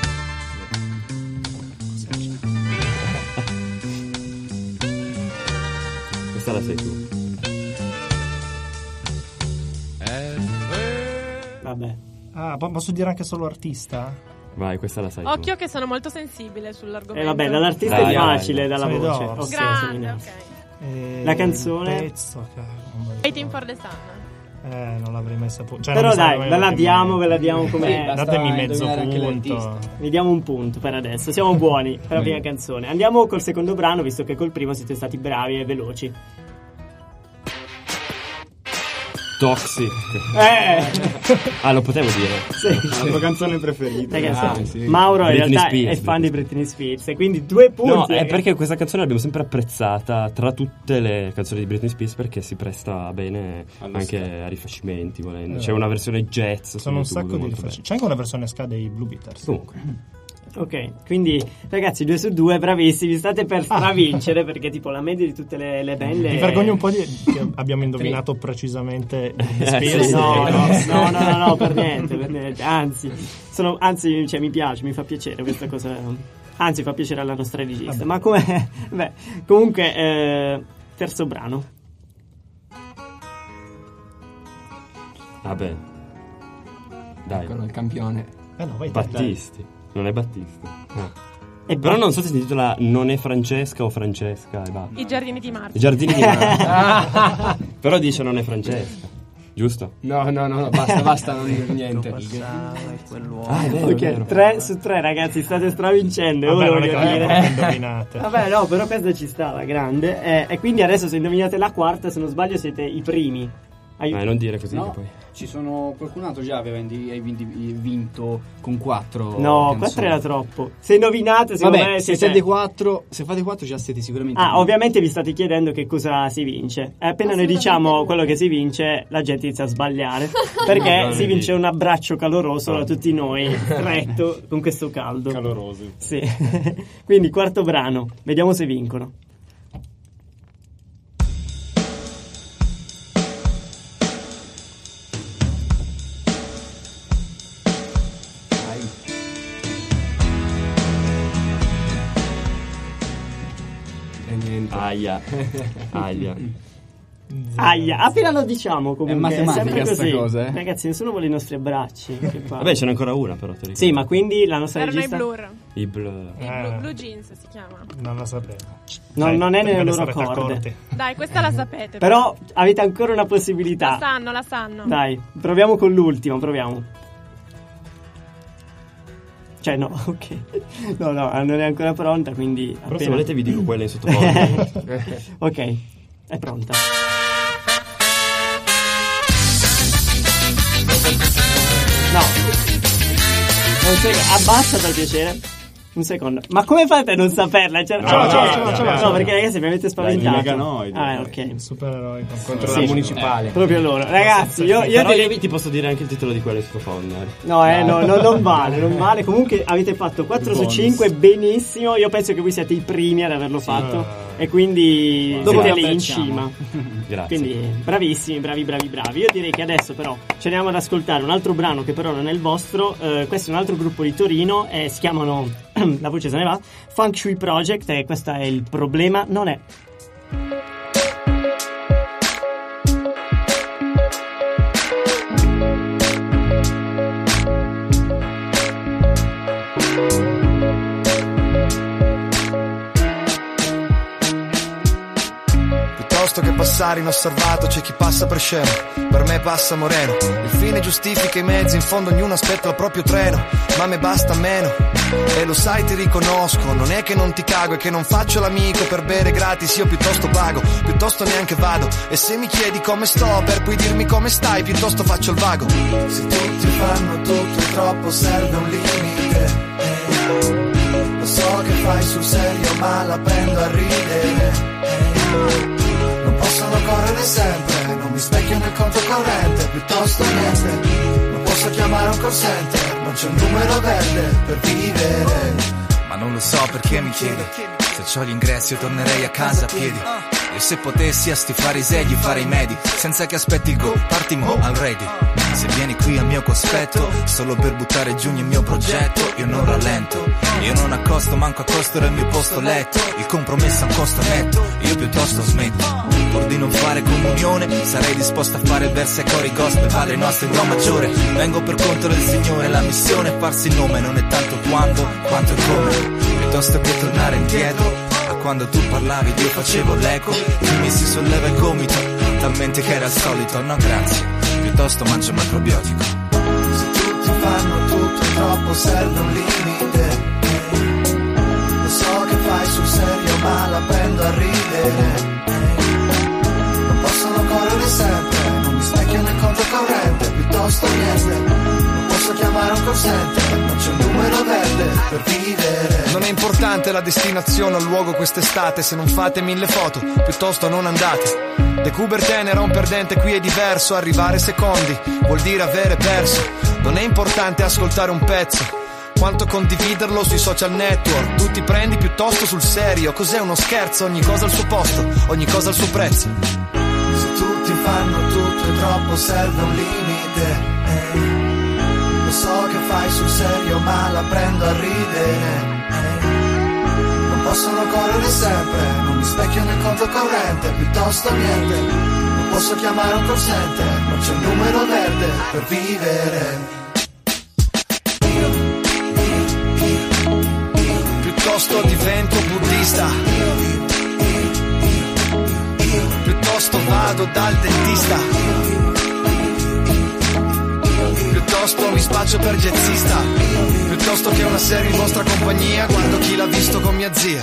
Speaker 5: Questa la sai tu.
Speaker 3: Vabbè.
Speaker 6: Posso dire anche solo artista?
Speaker 5: Vai, questa la sai tu.
Speaker 4: Occhio che sono molto sensibile sull'argomento.
Speaker 3: Vabbè, dall'artista è facile, dalla voce.
Speaker 6: Ok,
Speaker 4: grande, ok.
Speaker 3: La canzone?
Speaker 6: Pezzo,
Speaker 4: Waiting for the Sun.
Speaker 6: Non l'avrei mai saputo. Cioè,
Speaker 3: però dai, ve la diamo come...
Speaker 6: Datemi mezzo punto.
Speaker 3: Vi diamo un punto per adesso. Siamo buoni per la prima canzone. Andiamo col secondo brano, visto che col primo siete stati bravi e veloci.
Speaker 5: Toxic. Lo potevo dire.
Speaker 3: Sì.
Speaker 7: La tua canzone preferita.
Speaker 3: Ragazzi, Mauro in
Speaker 5: Britney
Speaker 3: realtà
Speaker 5: Spears,
Speaker 3: è fan di Britney Spears e quindi 2 punti.
Speaker 5: No, è perché questa canzone l'abbiamo sempre apprezzata tra tutte le canzoni di Britney Spears, perché si presta bene anche a rifacimenti, volendo. C'è una versione jazz.
Speaker 6: Sono un sacco di rifacimenti. C'è anche una versione ska dei Blue Beaters.
Speaker 5: Comunque.
Speaker 3: Ok, quindi ragazzi 2 su 2, bravissimi, state per stravincere perché tipo la media di tutte le band...
Speaker 6: Mi vergogno un po' che abbiamo indovinato precisamente
Speaker 3: Spears. No, per niente. Anzi, cioè, mi piace, mi fa piacere questa cosa. Anzi, fa piacere alla nostra regista. Ma come... Beh, comunque, terzo brano.
Speaker 5: Vabbè. Dai.
Speaker 9: Eccolo il campione.
Speaker 5: Battisti. Non è Battisti. No. Però non so se si intitola Non è Francesca o Francesca e basta.
Speaker 4: I giardini di Marte.
Speaker 5: I giardini di Marte. Però dice Non è Francesca. Giusto?
Speaker 9: No, basta, non dire niente.
Speaker 5: È vero,
Speaker 3: ok, 3 su 3 ragazzi, state stravincendo.
Speaker 6: Vabbè, non è che indovinate.
Speaker 3: Vabbè, no, però questa ci stava, grande. E quindi adesso se indovinate la quarta, se non sbaglio siete i primi.
Speaker 5: Non dire così che poi...
Speaker 2: Qualcun altro già aveva vinto con 4.
Speaker 3: No,
Speaker 2: canzoni.
Speaker 3: 4 era troppo. Se indovinate, secondo me
Speaker 2: se fate 4 già siete sicuramente vinti.
Speaker 3: Ovviamente vi state chiedendo che cosa si vince. Appena noi diciamo quello che si vince, la gente inizia a sbagliare. Perché si vince un abbraccio caloroso da tutti noi, stretto, con questo caldo.
Speaker 7: Caloroso.
Speaker 3: Sì. Quindi quarto brano, vediamo se vincono. Aia, appena lo diciamo comunque
Speaker 2: è matematica
Speaker 3: sempre così.
Speaker 2: Cosa,
Speaker 3: Ragazzi, nessuno vuole i nostri abbracci.
Speaker 5: Vabbè, ce n'è ancora una però.
Speaker 3: Sì, ma quindi la nostra
Speaker 4: Erano
Speaker 3: regista...
Speaker 4: i Blue Jeans si chiama.
Speaker 6: Non la sapevo.
Speaker 3: Non è nelle loro corde.
Speaker 4: Dai, questa la sapete.
Speaker 3: Però avete ancora una possibilità.
Speaker 4: La sanno.
Speaker 3: Dai, proviamo con l'ultimo, proviamo. Cioè no, ok. No, non è ancora pronta, quindi
Speaker 5: però se volete vi dico quella in sottofondo.
Speaker 3: Ok, è pronta. No. Non so, abbassa per piacere. Un secondo. Ma come fate a non saperla? Cioè, no, perché ragazzi mi avete spaventato.
Speaker 7: Meganoid.
Speaker 3: Ok.
Speaker 6: Supereroi
Speaker 9: contro la municipale.
Speaker 3: Proprio loro. Ragazzi, io
Speaker 5: ti posso dire anche il titolo di quello Sprofonda.
Speaker 3: No, non vale. Comunque avete fatto 4 su 5 benissimo. Io penso che voi siete i primi ad averlo fatto. E quindi siete lì in cima.
Speaker 5: Grazie.
Speaker 3: Quindi bravissimi, bravi. Io direi che adesso però ci andiamo ad ascoltare un altro brano che però non è il vostro. Questo è un altro gruppo di Torino e si chiamano la voce se ne va, Funk Shui Project, e questo è Il problema non è.
Speaker 13: Piuttosto che passare inosservato c'è chi passa per scemo, per me passa moreno. Il fine giustifica i mezzi, in fondo ognuno aspetta il proprio treno, ma a me basta meno. E lo sai, ti riconosco, non è che non ti cago, è che non faccio l'amico per bere gratis, io piuttosto pago, piuttosto neanche vado. E se mi chiedi come sto per poi dirmi come stai, piuttosto faccio il vago. Se tutti fanno tutto e troppo serve un limite, lo so che fai sul serio ma la prendo a ridere. Non possono correre sempre, non mi specchio nel conto corrente, piuttosto niente. Non posso chiamare un call center, non c'è un numero verde per vivere. Ma non lo so perché mi chiedi, se c'ho gli ingressi io tornerei a casa a piedi. E se potessi a sti farisei fare i medi, senza che aspetti il go, parti mo al ready. Se vieni qui al mio cospetto, solo per buttare giù il mio progetto, io non rallento. Io non accosto, manco accosto il mio posto letto. Il compromesso a un costo netto, io piuttosto smetto. Pur di non fare comunione, sarei disposto a fare versi e cori gospel, Padre nostro in do maggiore. Vengo per conto del Signore, la missione è farsi il nome, non è tanto quando, quanto il come. Piuttosto che tornare indietro, a quando tu parlavi io facevo l'eco. Mi si solleva il gomito, talmente che era il solito, no grazie, piuttosto mangio macrobiotico. Se tutti fanno tutto e troppo serve un limite, lo so che fai sul serio ma la prendo a ridere. Non possono correre sempre, non mi specchio nel conto corrente, piuttosto niente. Non posso chiamare un call center, non c'è un numero verde per vivere. Non è importante la destinazione o il luogo quest'estate, se non fate 1000 foto, piuttosto non andate. De Coubertin era un perdente, qui è diverso, arrivare secondi vuol dire avere perso. Non è importante ascoltare un pezzo, quanto condividerlo sui social network. Tu ti prendi piuttosto sul serio, cos'è uno scherzo? Ogni cosa al suo posto, ogni cosa al suo prezzo. Se tutti fanno tutto e troppo serve un limite, lo so che fai sul serio ma la prendo a ridere. Non possono correre sempre, non mi specchio nel conto corrente, piuttosto niente. Non posso chiamare un call center, non c'è un numero verde per vivere. Piuttosto divento buddista, piuttosto vado dal dentista, piuttosto mi spaccio per jazzista, piuttosto che una serie in vostra compagnia guardo chi l'ha visto con mia zia.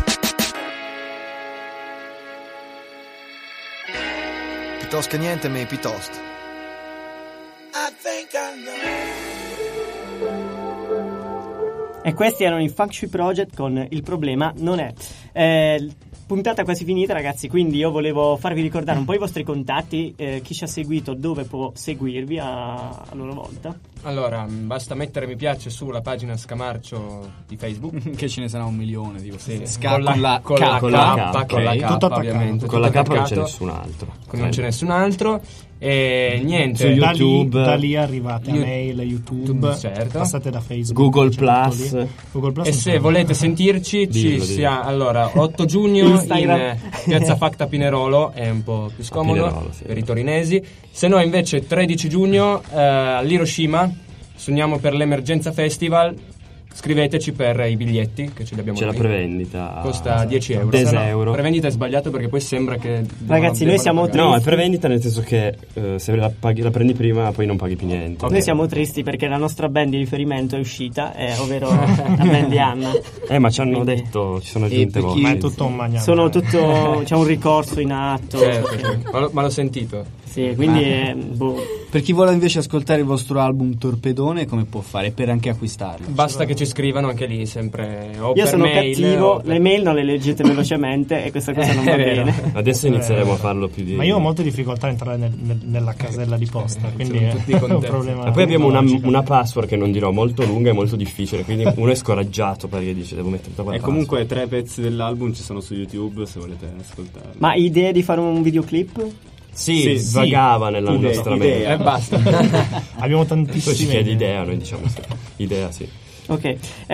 Speaker 13: Piuttosto che niente, me piuttosto. I think I know.
Speaker 3: E questi erano i Funk Shui Project con Il problema non è. Puntata quasi finita, ragazzi, quindi io volevo farvi ricordare un po' i vostri contatti, chi ci ha seguito, dove può seguirvi a loro volta.
Speaker 9: Allora, basta mettere mi piace sulla pagina Scamarcio di Facebook,
Speaker 2: che ce ne sarà 1 milione di
Speaker 9: sì,
Speaker 2: con la
Speaker 9: K,
Speaker 6: tutto
Speaker 9: ovviamente.
Speaker 5: Con la K non c'è nessun altro.
Speaker 9: Non c'è nessun altro. E niente,
Speaker 6: su
Speaker 5: YouTube,
Speaker 6: da lì arrivate a mail, YouTube,
Speaker 9: certo.
Speaker 6: Passate da Facebook,
Speaker 5: Google Plus.
Speaker 9: E se volete sentirci ci sia allora 8 giugno in Piazza Facta Pinerolo, è un po' più scomodo Pinerolo, sì, per i torinesi. Se no invece 13 giugno all'Hiroshima suoniamo per l'Emergenza Festival. Scriveteci per i biglietti che ce li abbiamo.
Speaker 5: C'è la prevendita,
Speaker 9: costa 10 euro.
Speaker 5: 10 euro.
Speaker 9: Prevendita è sbagliato perché poi sembra che
Speaker 3: ragazzi noi siamo tristi.
Speaker 5: No, è prevendita nel senso che se la prendi prima poi non paghi più niente.
Speaker 3: Noi siamo tristi perché la nostra band di riferimento è uscita, ovvero la band di Anna.
Speaker 5: Ma ci hanno detto, ci sono aggiunte voci.
Speaker 6: Ma è tutto un magnano.
Speaker 3: C'è un ricorso in atto.
Speaker 9: Certo. Ma l'ho sentito.
Speaker 3: Sì, quindi
Speaker 2: per chi vuole invece ascoltare il vostro album Torpedone, come può fare per anche acquistarlo?
Speaker 9: Basta che ci scrivano anche lì, sempre o
Speaker 3: io
Speaker 9: per
Speaker 3: sono
Speaker 9: mail,
Speaker 3: cattivo, le mail non le leggete velocemente e questa cosa non va bene.
Speaker 5: Adesso inizieremo a farlo più di...
Speaker 6: Ma io ho molte difficoltà a entrare nella casella di posta, quindi è un problema.
Speaker 5: Ma poi abbiamo una password che non dirò, molto lunga e molto difficile, quindi uno è scoraggiato perché dice devo mettere tutta quella
Speaker 7: e comunque 3 pezzi dell'album ci sono su YouTube se volete ascoltarli.
Speaker 3: Ma idee di fare un videoclip?
Speaker 5: Sì, vagava nella nostra mente.
Speaker 9: E basta.
Speaker 6: Abbiamo tantissime.
Speaker 5: Poi ci chiede idea, noi diciamo sì. Idea, sì.
Speaker 3: Ok.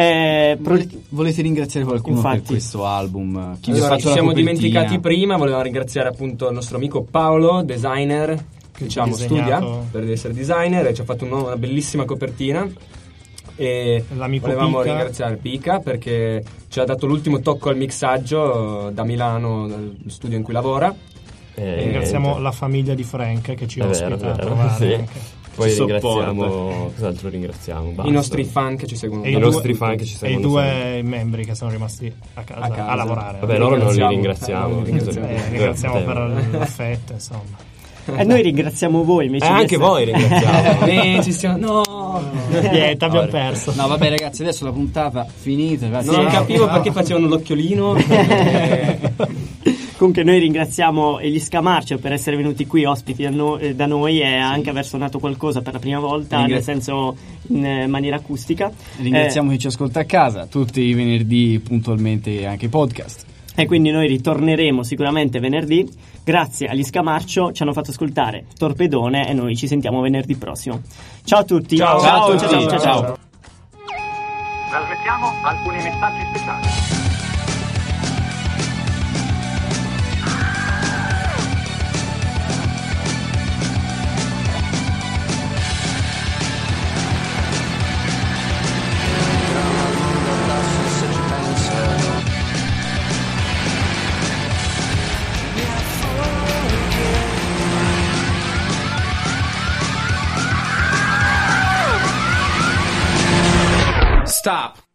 Speaker 2: Volete ringraziare qualcuno per questo album? Chi
Speaker 9: allora,
Speaker 2: vi ha fatto
Speaker 9: ci
Speaker 2: la
Speaker 9: siamo
Speaker 2: copertina?
Speaker 9: dimenticati prima, volevamo ringraziare appunto il nostro amico Paolo, designer, che diciamo studia per essere designer, e ci ha fatto una bellissima copertina. E
Speaker 6: l'amico
Speaker 9: volevamo
Speaker 6: Pica.
Speaker 9: ringraziare Pica perché ci ha dato l'ultimo tocco al mixaggio da Milano, dal studio in cui lavora.
Speaker 6: Ringraziamo la famiglia di Frank che ci ospita a trovare.
Speaker 5: Sì.
Speaker 6: Anche.
Speaker 5: Poi ringraziamo, cos'altro ringraziamo? Basta.
Speaker 9: I nostri fan che ci seguono.
Speaker 6: E i due membri che sono rimasti a casa a lavorare.
Speaker 5: Vabbè, loro non li ringraziamo.
Speaker 6: Ringraziamo per l'affetto, insomma.
Speaker 3: E noi ringraziamo voi invece.
Speaker 5: Anche voi ringraziamo.
Speaker 9: Ci stiamo... No!
Speaker 6: Niente, abbiamo perso.
Speaker 2: No, vabbè ragazzi, adesso la puntata finita.
Speaker 9: Non capivo perché facevano l'occhiolino.
Speaker 3: Comunque noi ringraziamo gli Scamarcio per essere venuti qui ospiti da noi e anche aver suonato qualcosa per la prima volta, nel senso in maniera acustica.
Speaker 2: Ringraziamo chi ci ascolta a casa, tutti i venerdì puntualmente anche podcast.
Speaker 3: E quindi noi ritorneremo sicuramente venerdì. Grazie agli Scamarcio, ci hanno fatto ascoltare Torpedone e noi ci sentiamo venerdì prossimo. Ciao a tutti.
Speaker 1: Ciao
Speaker 3: ciao,
Speaker 1: a tutti.
Speaker 3: ciao, ciao, ciao.
Speaker 1: Trasmettiamo alcuni messaggi speciali.
Speaker 9: Stop.